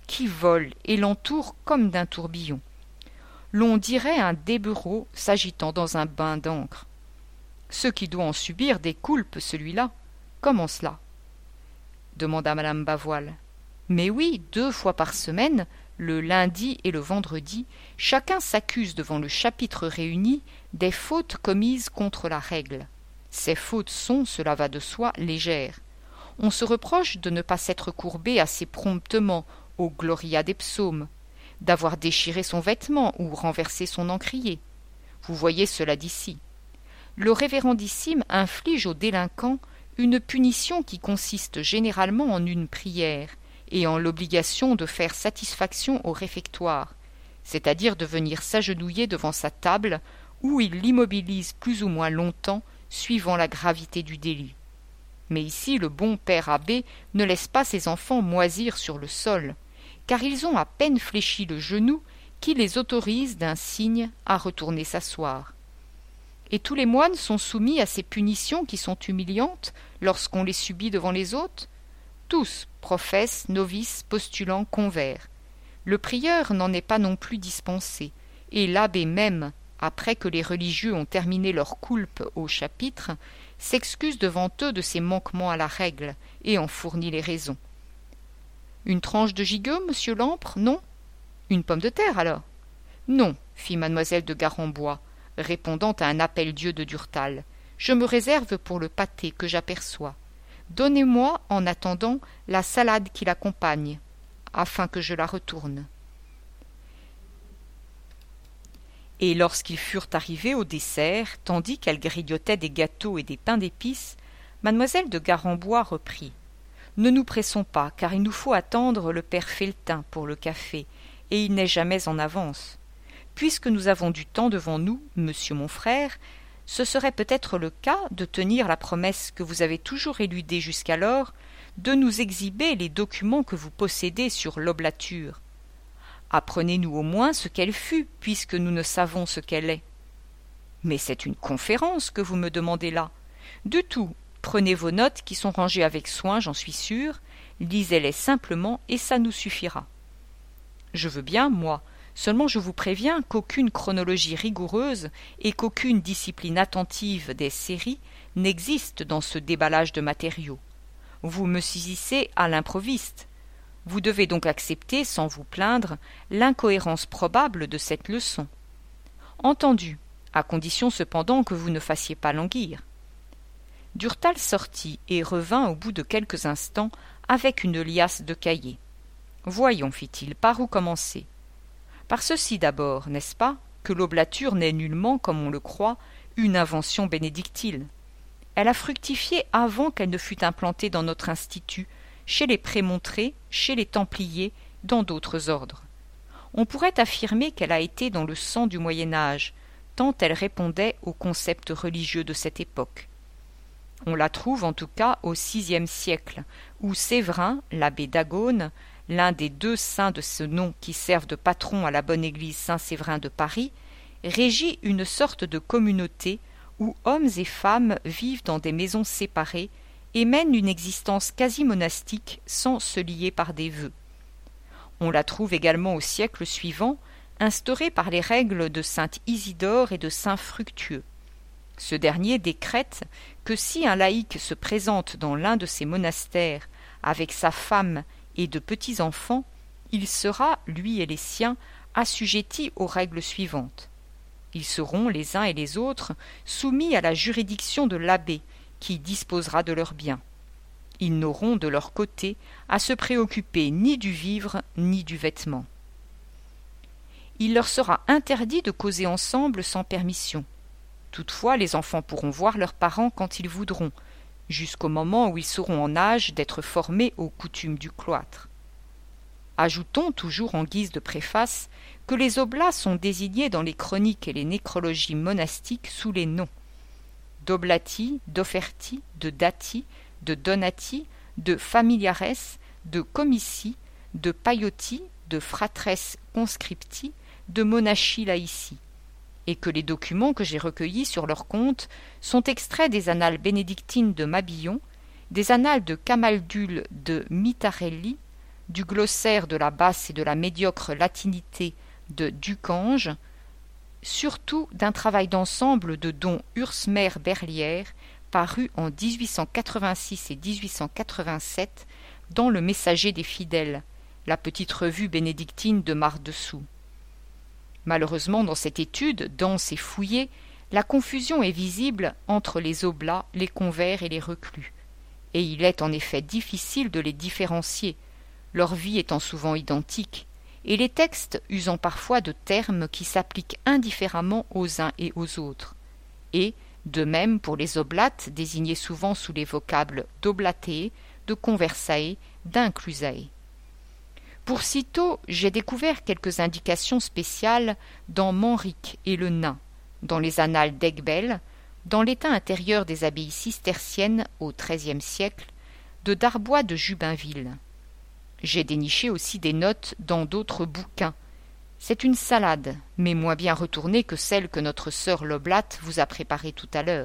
qui vole et l'entoure comme d'un tourbillon. L'on dirait un débereau s'agitant dans un bain d'encre. Ce qui doit en subir des coulpes, celui-là. Comment cela? Demanda madame Bavoil. Mais oui, deux fois par semaine, le lundi et le vendredi, chacun s'accuse devant le chapitre réuni des fautes commises contre la règle. Ces fautes sont, cela va de soi, légères. On se reproche de ne pas s'être courbé assez promptement au gloria des psaumes, d'avoir déchiré son vêtement ou renversé son encrier. Vous voyez cela d'ici. Le révérendissime inflige aux délinquants une punition qui consiste généralement en une prière et en l'obligation de faire satisfaction au réfectoire, c'est-à-dire de venir s'agenouiller devant sa table où il l'immobilise plus ou moins longtemps suivant la gravité du délit. Mais ici le bon père abbé ne laisse pas ses enfants moisir sur le sol, car ils ont à peine fléchi le genou qui les autorise d'un signe à retourner s'asseoir. Et tous les moines sont soumis à ces punitions qui sont humiliantes lorsqu'on les subit devant les hôtes? Tous, professes, novices, postulants, convers. Le prieur n'en est pas non plus dispensé, et l'abbé même, après que les religieux ont terminé leur coulpe au chapitre, s'excuse devant eux de ces manquements à la règle, et en fournit les raisons. Une tranche de gigot, monsieur Lampre, non? Une pomme de terre, alors? Non, fit mademoiselle de Garembois, répondant à un appel-dieu de Durtal. Je me réserve pour le pâté que j'aperçois. Donnez-moi, en attendant, la salade qui l'accompagne, afin que je la retourne. Et lorsqu'ils furent arrivés au dessert, tandis qu'elle grignotait des gâteaux et des pains d'épices, mademoiselle de Garembois reprit. Ne nous pressons pas, car il nous faut attendre le père Felletin pour le café, et il n'est jamais en avance. Puisque nous avons du temps devant nous, monsieur mon frère, ce serait peut-être le cas de tenir la promesse que vous avez toujours éludée jusqu'alors, de nous exhiber les documents que vous possédez sur l'oblature. Apprenez-nous au moins ce qu'elle fut, puisque nous ne savons ce qu'elle est. Mais c'est une conférence que vous me demandez là. Du tout, prenez vos notes qui sont rangées avec soin, j'en suis sûr, lisez-les simplement et ça nous suffira. Je veux bien, moi, seulement je vous préviens qu'aucune chronologie rigoureuse et qu'aucune discipline attentive des séries n'existe dans ce déballage de matériaux. Vous me saisissez à l'improviste. Vous devez donc accepter, sans vous plaindre, l'incohérence probable de cette leçon. Entendu, à condition cependant que vous ne fassiez pas languir. Durtal sortit et revint au bout de quelques instants avec une liasse de cahiers. Voyons, fit-il, par où commencer? Par ceci d'abord, n'est-ce pas, que l'oblature n'est nullement, comme on le croit, une invention bénédictine. Elle a fructifié avant qu'elle ne fût implantée dans notre institut, chez les Prémontrés, chez les Templiers, dans d'autres ordres. On pourrait affirmer qu'elle a été dans le sang du Moyen-Âge, tant elle répondait aux concepts religieux de cette époque. On la trouve en tout cas au sixième siècle, où Séverin, l'abbé d'Agone, l'un des deux saints de ce nom qui servent de patron à la bonne église Saint-Séverin de Paris, régit une sorte de communauté où hommes et femmes vivent dans des maisons séparées et mènent une existence quasi monastique sans se lier par des vœux. On la trouve également au siècle suivant, instaurée par les règles de saint Isidore et de saint Fructueux. Ce dernier décrète que si un laïc se présente dans l'un de ces monastères avec sa femme et de petits-enfants, il sera, lui et les siens, assujetti aux règles suivantes. Ils seront, les uns et les autres, soumis à la juridiction de l'abbé, qui disposera de leurs biens. Ils n'auront, de leur côté, à se préoccuper ni du vivre ni du vêtement. Il leur sera interdit de causer ensemble sans permission. Toutefois, les enfants pourront voir leurs parents quand ils voudront, jusqu'au moment où ils seront en âge d'être formés aux coutumes du cloître. Ajoutons, toujours en guise de préface, que les oblats sont désignés dans les chroniques et les nécrologies monastiques sous les noms d'oblati, d'offerti, de dati, de donati, de familiares, de comici, de paiotti, de fratres conscripti, de monachi laici, et que les documents que j'ai recueillis sur leur compte sont extraits des annales bénédictines de Mabillon, des annales de Camaldule de Mitarelli, du glossaire de la basse et de la médiocre latinité de Ducange, surtout d'un travail d'ensemble de don Ursmer Berlière, paru en dix-huit cent quatre-vingt-six et dix-huit cent quatre-vingt-sept dans Le Messager des fidèles, la petite revue bénédictine de Mar-Dessous. Malheureusement, dans cette étude, dense et fouillée, la confusion est visible entre les oblats, les convers et les reclus, et il est en effet difficile de les différencier, leur vie étant souvent identique, et les textes usant parfois de termes qui s'appliquent indifféremment aux uns et aux autres, et, de même pour les oblates désignés souvent sous les vocables d'oblaté, de conversae, d'inclusae. Pour sitôt, j'ai découvert quelques indications spéciales dans Manrique et le Nain, dans les annales d'Aigbel, dans l'état intérieur des abbayes cisterciennes au treizième siècle, de Darbois de Jubinville. J'ai déniché aussi des notes dans d'autres bouquins. C'est une salade, mais moins bien retournée que celle que notre sœur l'Oblate vous a préparée tout à l'heure.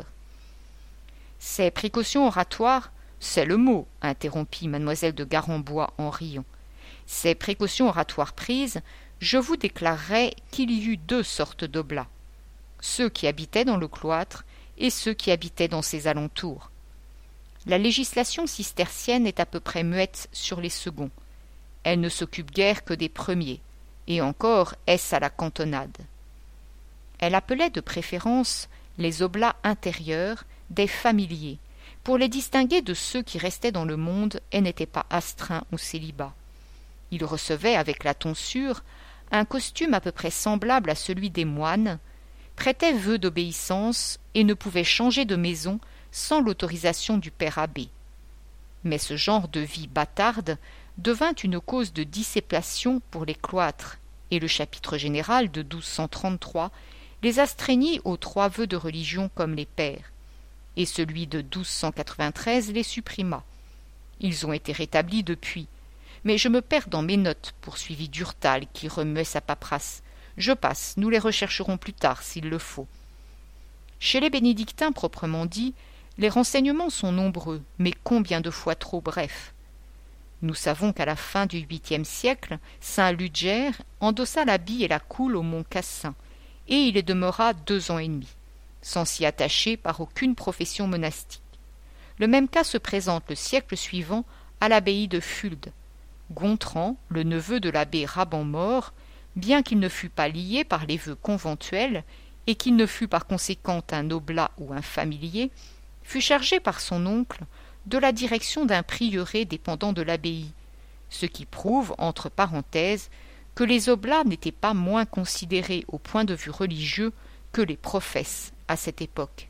Ces précautions oratoires, c'est le mot, interrompit mademoiselle de Garembois en riant. Ces précautions oratoires prises, je vous déclarerai qu'il y eut deux sortes d'oblats, ceux qui habitaient dans le cloître et ceux qui habitaient dans ses alentours. La législation cistercienne est à peu près muette sur les seconds. Elle ne s'occupe guère que des premiers, et encore est-ce à la cantonade. Elle appelait de préférence les oblats intérieurs des familiers, pour les distinguer de ceux qui restaient dans le monde et n'étaient pas astreints au célibat. Ils recevaient avec la tonsure un costume à peu près semblable à celui des moines, prêtaient vœu d'obéissance et ne pouvaient changer de maison sans l'autorisation du père abbé. Mais ce genre de vie bâtarde devint une cause de dissipation pour les cloîtres, et le chapitre général de douze cent trente-trois les astreignit aux trois vœux de religion comme les pères, et celui de douze cent quatre-vingt-treize les supprima. Ils ont été rétablis depuis, mais je me perds dans mes notes, poursuivit Durtal, qui remuait sa paperasse. Je passe, nous les rechercherons plus tard, s'il le faut. Chez les bénédictins proprement dit, les renseignements sont nombreux, mais combien de fois trop brefs. Nous savons qu'à la fin du huitième siècle, saint Ludger endossa l'habit et la coule au mont Cassin, et il y demeura deux ans et demi, sans s'y attacher par aucune profession monastique. Le même cas se présente le siècle suivant à l'abbaye de Fulde. Gontran, le neveu de l'abbé Raban-Mort, bien qu'il ne fût pas lié par les vœux conventuels et qu'il ne fût par conséquent un oblat ou un familier, fut chargé par son oncle de la direction d'un prieuré dépendant de l'abbaye, ce qui prouve, entre parenthèses, que les oblats n'étaient pas moins considérés au point de vue religieux que les professes à cette époque.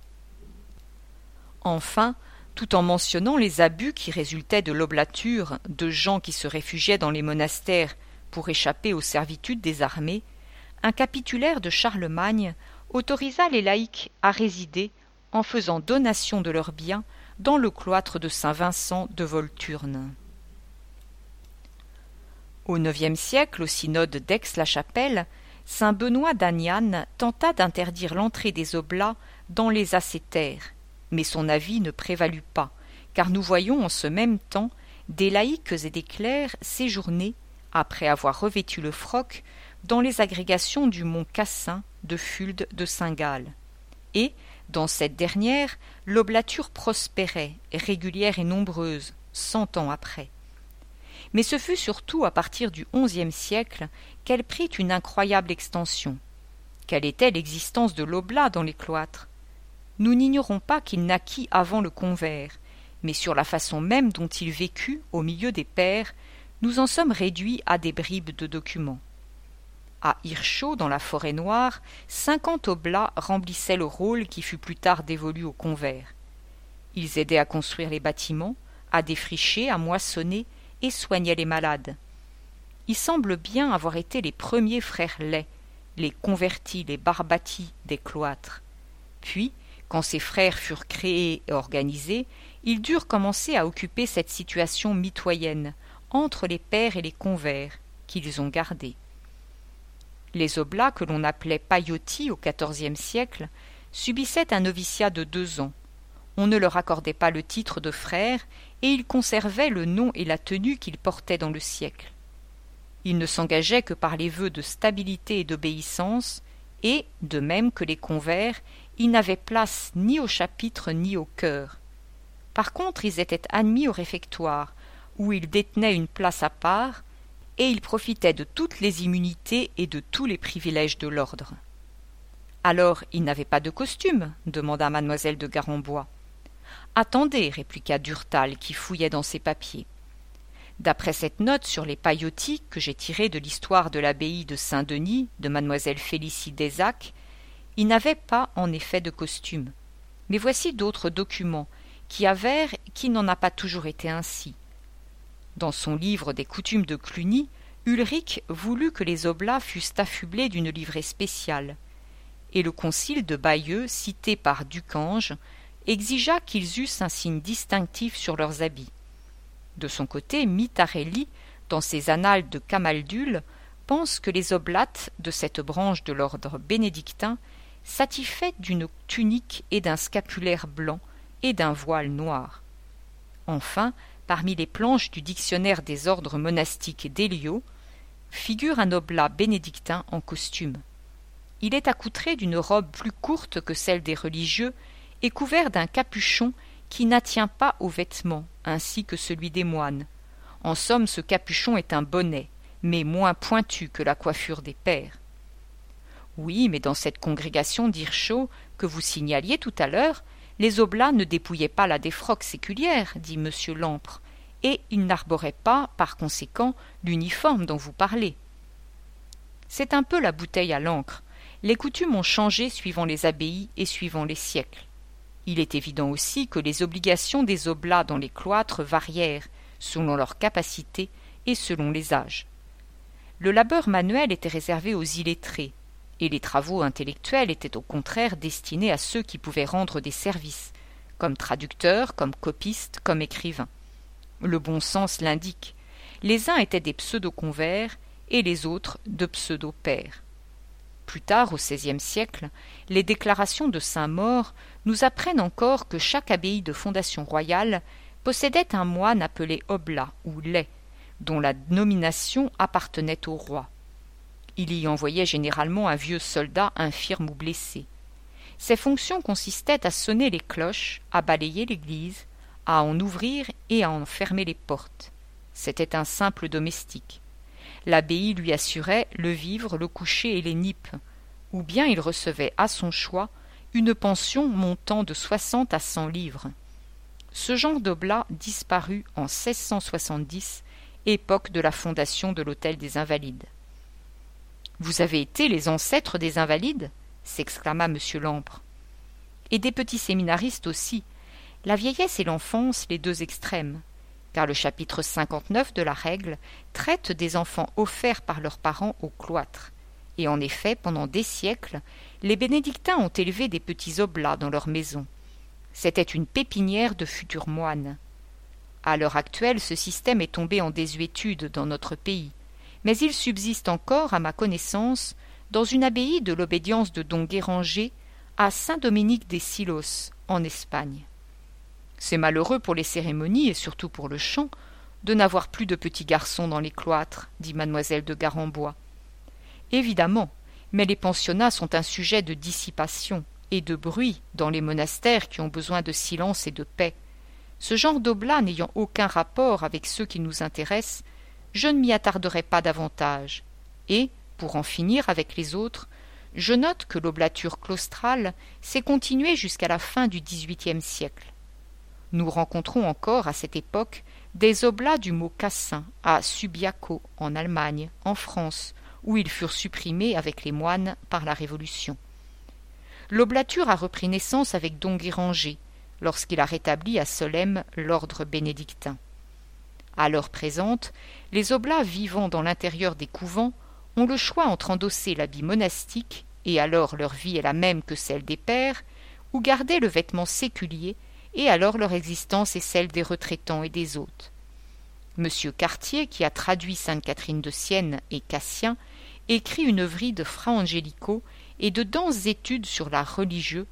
Enfin, tout en mentionnant les abus qui résultaient de l'oblature de gens qui se réfugiaient dans les monastères pour échapper aux servitudes des armées, un capitulaire de Charlemagne autorisa les laïcs à résider, en faisant donation de leurs biens, dans le cloître de Saint-Vincent de Volturne. Au neuvième siècle, au synode d'Aix-la-Chapelle, saint Benoît d'Aniane tenta d'interdire l'entrée des oblats dans les ascétères, mais son avis ne prévalut pas, car nous voyons en ce même temps des laïcs et des clercs séjourner, après avoir revêtu le froc, dans les agrégations du mont Cassin, de Fulde, de Saint-Gall. Et, dans cette dernière, l'oblature prospérait, régulière et nombreuse, cent ans après. Mais ce fut surtout à partir du onzième siècle qu'elle prit une incroyable extension. Quelle était l'existence de l'oblat dans les cloîtres? Nous n'ignorons pas qu'il naquit avant le convers, mais sur la façon même dont il vécut au milieu des pères, nous en sommes réduits à des bribes de documents. À Hirschau, dans la forêt noire, cinquante oblats remplissaient le rôle qui fut plus tard dévolu aux convers. Ils aidaient à construire les bâtiments, à défricher, à moissonner et soignaient les malades. Ils semblent bien avoir été les premiers frères laids, les convertis, les barbatis des cloîtres. Puis, quand ces frères furent créés et organisés, ils durent commencer à occuper cette situation mitoyenne entre les pères et les convers, qu'ils ont gardés. Les oblats, que l'on appelait paillotis au quatorzième siècle, subissaient un noviciat de deux ans. on ne leur accordait pas le titre de frères, et ils conservaient le nom et la tenue qu'ils portaient dans le siècle. Ils ne s'engageaient que par les vœux de stabilité et d'obéissance, et, de même que les convers, ils n'avaient place ni au chapitre ni au chœur. Par contre, ils étaient admis au réfectoire, où ils détenaient une place à part, et ils profitaient de toutes les immunités et de tous les privilèges de l'ordre. « Alors, ils n'avaient pas de costume ?» demanda mademoiselle de Garembois. « Attendez, » répliqua Durtal, qui fouillait dans ses papiers. D'après cette note sur les paillotis que j'ai tirée de l'histoire de l'abbaye de Saint-Denis de mademoiselle Félicie d'Aizac, ils n'avaient pas en effet de costume. Mais voici d'autres documents qui avèrent qu'il n'en a pas toujours été ainsi. Dans son livre des coutumes de Cluny, Ulrich voulut que les oblats fussent affublés d'une livrée spéciale, et le concile de Bayeux, cité par Ducange, exigea qu'ils eussent un signe distinctif sur leurs habits. De son côté, Mitarelli, dans ses Annales de Camaldule, pense que les oblates de cette branche de l'ordre bénédictin s'attifaient d'une tunique et d'un scapulaire blanc et d'un voile noir. Enfin, parmi les planches du dictionnaire des ordres monastiques d'Héliot, figure un oblat bénédictin en costume. Il est accoutré d'une robe plus courte que celle des religieux et couvert d'un capuchon qui n'attient pas aux vêtements, ainsi que celui des moines. En somme, ce capuchon est un bonnet, mais moins pointu que la coiffure des pères. Oui, mais dans cette congrégation d'Hirschau que vous signaliez tout à l'heure, les oblats ne dépouillaient pas la défroque séculière, dit monsieur Lampre, et ils n'arboraient pas, par conséquent, l'uniforme dont vous parlez. C'est un peu la bouteille à l'encre. Les coutumes ont changé suivant les abbayes et suivant les siècles. Il est évident aussi que les obligations des oblats dans les cloîtres varièrent selon leur capacité et selon les âges. Le labeur manuel était réservé aux illettrés, et les travaux intellectuels étaient au contraire destinés à ceux qui pouvaient rendre des services, comme traducteurs, comme copistes, comme écrivains. Le bon sens l'indique. Les uns étaient des pseudo-convers et les autres de pseudo-pères. Plus tard, au seizième siècle, les déclarations de Saint-Maur nous apprennent encore que chaque abbaye de fondation royale possédait un moine appelé oblat ou laie, dont la nomination appartenait au roi. Il y envoyait généralement un vieux soldat infirme ou blessé. Ses fonctions consistaient à sonner les cloches, à balayer l'église, à en ouvrir et à en fermer les portes. C'était un simple domestique. L'abbaye lui assurait le vivre, le coucher et les nippes, ou bien il recevait à son choix une pension montant de soixante à cent livres. Ce genre d'oblat disparut en seize cent soixante-dix, époque de la fondation de l'Hôtel des Invalides. « Vous avez été les ancêtres des Invalides » s'exclama monsieur Lampre. « Et des petits séminaristes aussi, la vieillesse et l'enfance, les deux extrêmes. Car le chapitre cinquante-neuf de la règle traite des enfants offerts par leurs parents au cloître. Et en effet, pendant des siècles, les bénédictins ont élevé des petits oblats dans leur maison. C'était une pépinière de futurs moines. À l'heure actuelle, ce système est tombé en désuétude dans notre pays, mais il subsiste encore, à ma connaissance, dans une abbaye de l'obédience de Don Guéranger, à Saint-Dominique des Silos, en Espagne. C'est malheureux pour les cérémonies et surtout pour le chant de n'avoir plus de petits garçons dans les cloîtres, dit mademoiselle de Garembois. Évidemment, mais les pensionnats sont un sujet de dissipation et de bruit dans les monastères qui ont besoin de silence et de paix. Ce genre d'oblat n'ayant aucun rapport avec ceux qui nous intéressent, je ne m'y attarderai pas davantage. Et, pour en finir avec les autres, je note que l'oblature claustrale s'est continuée jusqu'à la fin du dix-huitième siècle. Nous rencontrons encore à cette époque des oblats du mot cassin à Subiaco en Allemagne, en France, où ils furent supprimés avec les moines par la Révolution. L'oblature a repris naissance avec Don Guéranger, lorsqu'il a rétabli à Solesmes l'ordre bénédictin. À l'heure présente, les oblats vivant dans l'intérieur des couvents ont le choix entre endosser l'habit monastique, et alors leur vie est la même que celle des pères, ou garder le vêtement séculier, et alors leur existence est celle des retraitants et des hôtes. Monsieur Cartier, qui a traduit Sainte Catherine de Sienne et Cassien, écrit une œuvrie de Fra Angelico et de denses études sur l'art religieux,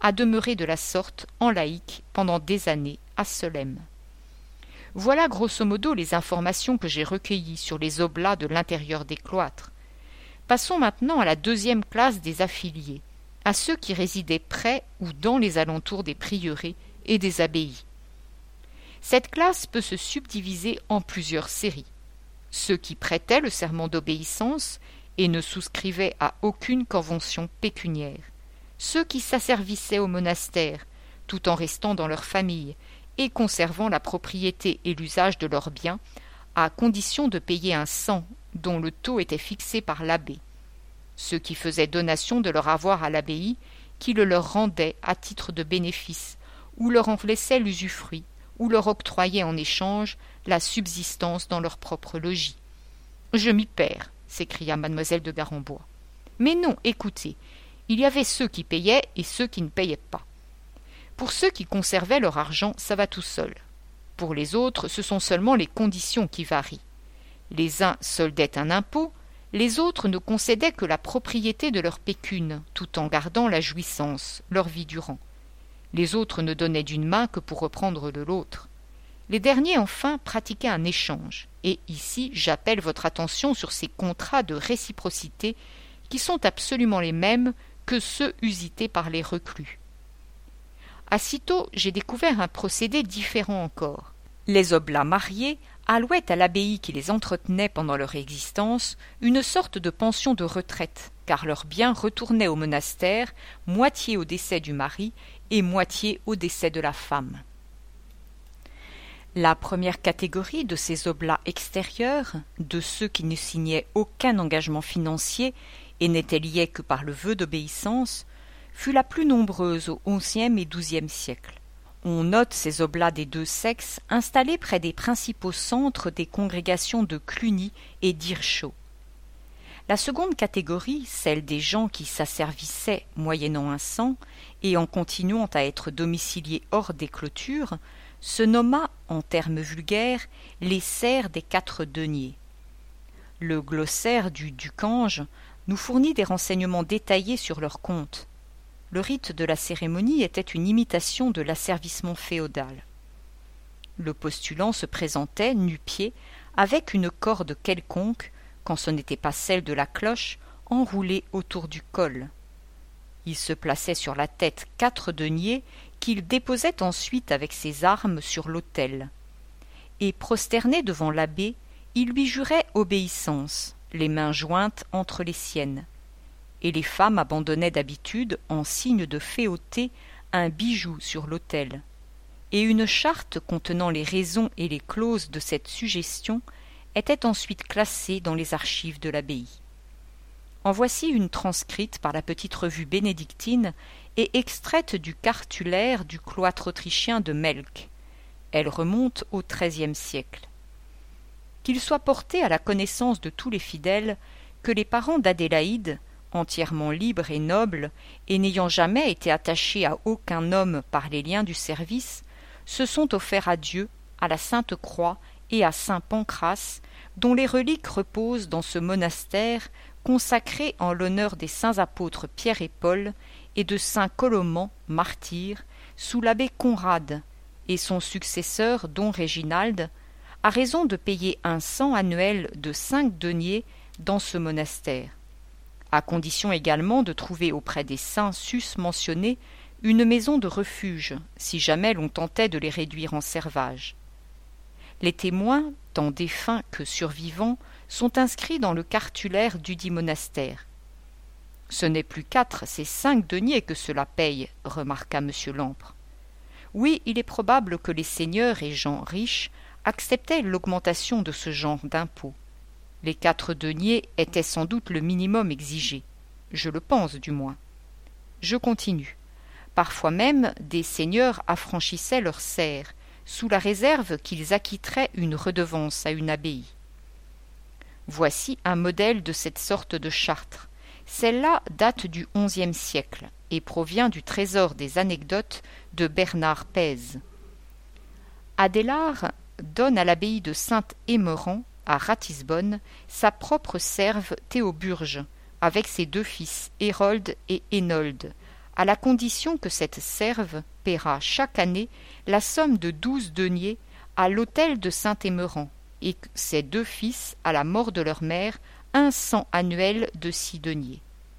à demeurer de la sorte en laïque pendant des années à Solesmes. Voilà grosso modo les informations que j'ai recueillies sur les oblats de l'intérieur des cloîtres. Passons maintenant à la deuxième classe des affiliés, à ceux qui résidaient près ou dans les alentours des prieurés et des abbayes. Cette classe peut se subdiviser en plusieurs séries. Ceux qui prêtaient le serment d'obéissance et ne souscrivaient à aucune convention pécuniaire, ceux qui s'asservissaient au monastère tout en restant dans leur famille et conservant la propriété et l'usage de leurs biens, à condition de payer un cent dont le taux était fixé par l'abbé, ceux qui faisaient donation de leur avoir à l'abbaye, qui le leur rendait à titre de bénéfice, ou leur en laissait l'usufruit, ou leur octroyait en échange la subsistance dans leur propre logis. « Je m'y perds !» s'écria mademoiselle de Garembois. « Mais non, écoutez, il y avait ceux qui payaient et ceux qui ne payaient pas. Pour ceux qui conservaient leur argent, ça va tout seul. Pour les autres, ce sont seulement les conditions qui varient. Les uns soldaient un impôt, les autres ne concédaient que la propriété de leur pécune, tout en gardant la jouissance, leur vie durant. Les autres ne donnaient d'une main que pour reprendre de l'autre. Les derniers, enfin, pratiquaient un échange, et ici j'appelle votre attention sur ces contrats de réciprocité qui sont absolument les mêmes que ceux usités par les reclus. À Cîteaux, j'ai découvert un procédé différent encore. Les oblats mariés allouaient à l'abbaye qui les entretenait pendant leur existence une sorte de pension de retraite, car leurs biens retournaient au monastère, moitié au décès du mari et moitié au décès de la femme. La première catégorie de ces oblats extérieurs, de ceux qui ne signaient aucun engagement financier et n'étaient liés que par le vœu d'obéissance, fut la plus nombreuse au onzième et douzième siècle. On note ces oblats des deux sexes installés près des principaux centres des congrégations de Cluny et d'Hirschau. La seconde catégorie, celle des gens qui s'asservissaient moyennant un cent et en continuant à être domiciliés hors des clôtures, se nomma, en termes vulgaires, les serfs des quatre deniers. Le glossaire du Ducange nous fournit des renseignements détaillés sur leur compte. Le rite de la cérémonie était une imitation de l'asservissement féodal. Le postulant se présentait, nu-pied, avec une corde quelconque, quand ce n'était pas celle de la cloche, enroulée autour du col. Il se plaçait sur la tête quatre deniers qu'il déposait ensuite avec ses armes sur l'autel. Et prosterné devant l'abbé, il lui jurait obéissance, les mains jointes entre les siennes. Et les femmes abandonnaient d'habitude, en signe de féauté, un bijou sur l'autel. Et une charte contenant les raisons et les clauses de cette suggestion était ensuite classée dans les archives de l'abbaye. En voici une transcrite par la petite revue bénédictine et extraite du cartulaire du cloître autrichien de Melk. Elle remonte au treizième siècle. Qu'il soit porté à la connaissance de tous les fidèles que les parents d'Adélaïde, entièrement libres et nobles, et n'ayant jamais été attachés à aucun homme par les liens du service, se sont offerts à Dieu, à la Sainte Croix et à saint Pancrace, dont les reliques reposent dans ce monastère consacré en l'honneur des saints apôtres Pierre et Paul et de saint Colomban, martyr, sous l'abbé Conrad, et son successeur don Réginald, à raison de payer un cent annuel de cinq deniers dans ce monastère, à condition également de trouver auprès des saints sus mentionnés une maison de refuge, si jamais l'on tentait de les réduire en servage. Les témoins, tant défunts que survivants, sont inscrits dans le cartulaire dudit monastère. « Ce n'est plus quatre, c'est cinq deniers que cela paye, » remarqua M. Lampre. Oui, il est probable que les seigneurs et gens riches acceptaient l'augmentation de ce genre d'impôt. Les quatre deniers étaient sans doute le minimum exigé. Je le pense, du moins. Je continue. Parfois même, des seigneurs affranchissaient leurs serfs, sous la réserve qu'ils acquitteraient une redevance à une abbaye. Voici un modèle de cette sorte de charte. Celle-là date du onzième siècle et provient du trésor des anecdotes de Bernard Pèze. Adélard donne à l'abbaye de Saint-Émeuran, à Ratisbonne, sa propre serve Théoburge, avec ses deux fils, Hérold et Hénold, à la condition que cette serve paiera chaque année la somme de douze deniers à l'hôtel de Saint-Émeran, et ses deux fils, à la mort de leur mère, un cent annuel de six deniers.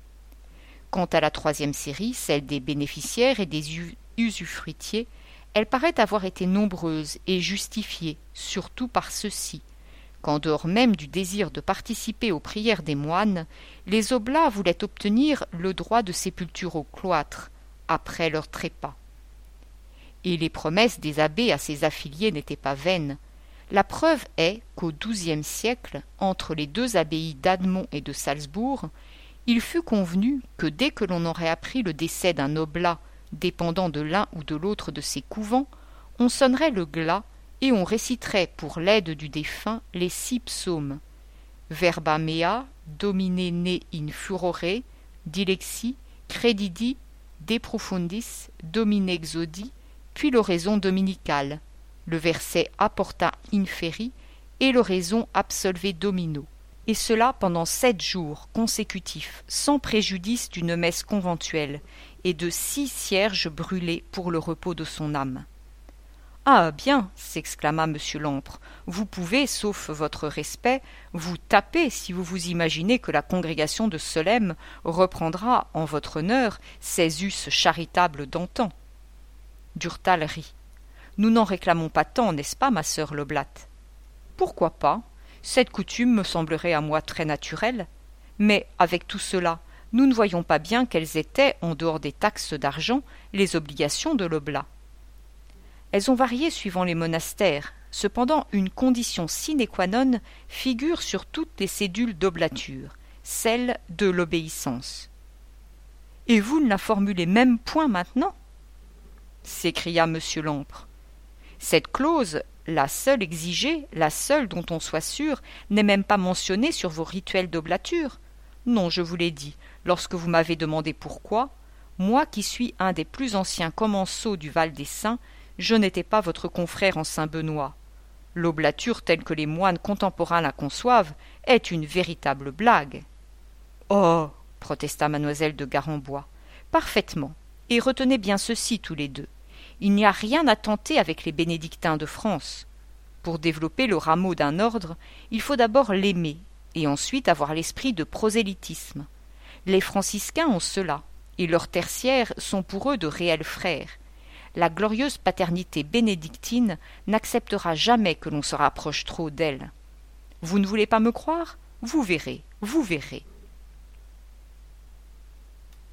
Quant à la troisième série, celle des bénéficiaires et des usufruitiers, elle paraît avoir été nombreuse et justifiée, surtout par ceux-ci, qu'en dehors même du désir de participer aux prières des moines, les oblats voulaient obtenir le droit de sépulture au cloître, après leur trépas. Et les promesses des abbés à ses affiliés n'étaient pas vaines. La preuve est qu'au douzième siècle, entre les deux abbayes d'Admont et de Salzbourg, il fut convenu que dès que l'on aurait appris le décès d'un oblat dépendant de l'un ou de l'autre de ces couvents, on sonnerait le glas et on réciterait pour l'aide du défunt les six psaumes Verba mea, Domine ne in furore, dilexi, credidi, de profundis, Domine exaudi, puis l'oraison dominicale, le verset Apporta inferi et l'oraison Absolve Domino, et cela pendant sept jours consécutifs, sans préjudice d'une messe conventuelle, et de six cierges brûlés pour le repos de son âme. « Ah bien, s'exclama monsieur Lampre, vous pouvez, sauf votre respect, vous taper si vous vous imaginez que la congrégation de Solesmes reprendra, en votre honneur, ses us charitables d'antan. » Durtal rit. « Nous n'en réclamons pas tant, n'est-ce pas, ma sœur l'oblate ? » ?»« Pourquoi pas ? Cette coutume me semblerait à moi très naturelle. Mais, avec tout cela, nous ne voyons pas bien quelles étaient, en dehors des taxes d'argent, les obligations de l'oblat. Elles ont varié suivant les monastères. Cependant, une condition sine qua non figure sur toutes les cédules d'oblature, celle de l'obéissance. « Et vous ne la formulez même point maintenant ?» s'écria monsieur Lampre. « Cette clause, la seule exigée, la seule dont on soit sûr, n'est même pas mentionnée sur vos rituels d'oblature. Non, je vous l'ai dit, lorsque vous m'avez demandé pourquoi, moi qui suis un des plus anciens commensaux du Val des Saints, je n'étais pas votre confrère en Saint-Benoît. L'oblature telle que les moines contemporains la conçoivent est une véritable blague. »« Oh !» protesta mademoiselle de Garembois. « Parfaitement. Et retenez bien ceci tous les deux. Il n'y a rien à tenter avec les bénédictins de France. Pour développer le rameau d'un ordre, il faut d'abord l'aimer, et ensuite avoir l'esprit de prosélytisme. Les franciscains ont cela, et leurs tertiaires sont pour eux de réels frères. La glorieuse paternité bénédictine n'acceptera jamais que l'on se rapproche trop d'elle. Vous ne voulez pas me croire ? Vous verrez, vous verrez.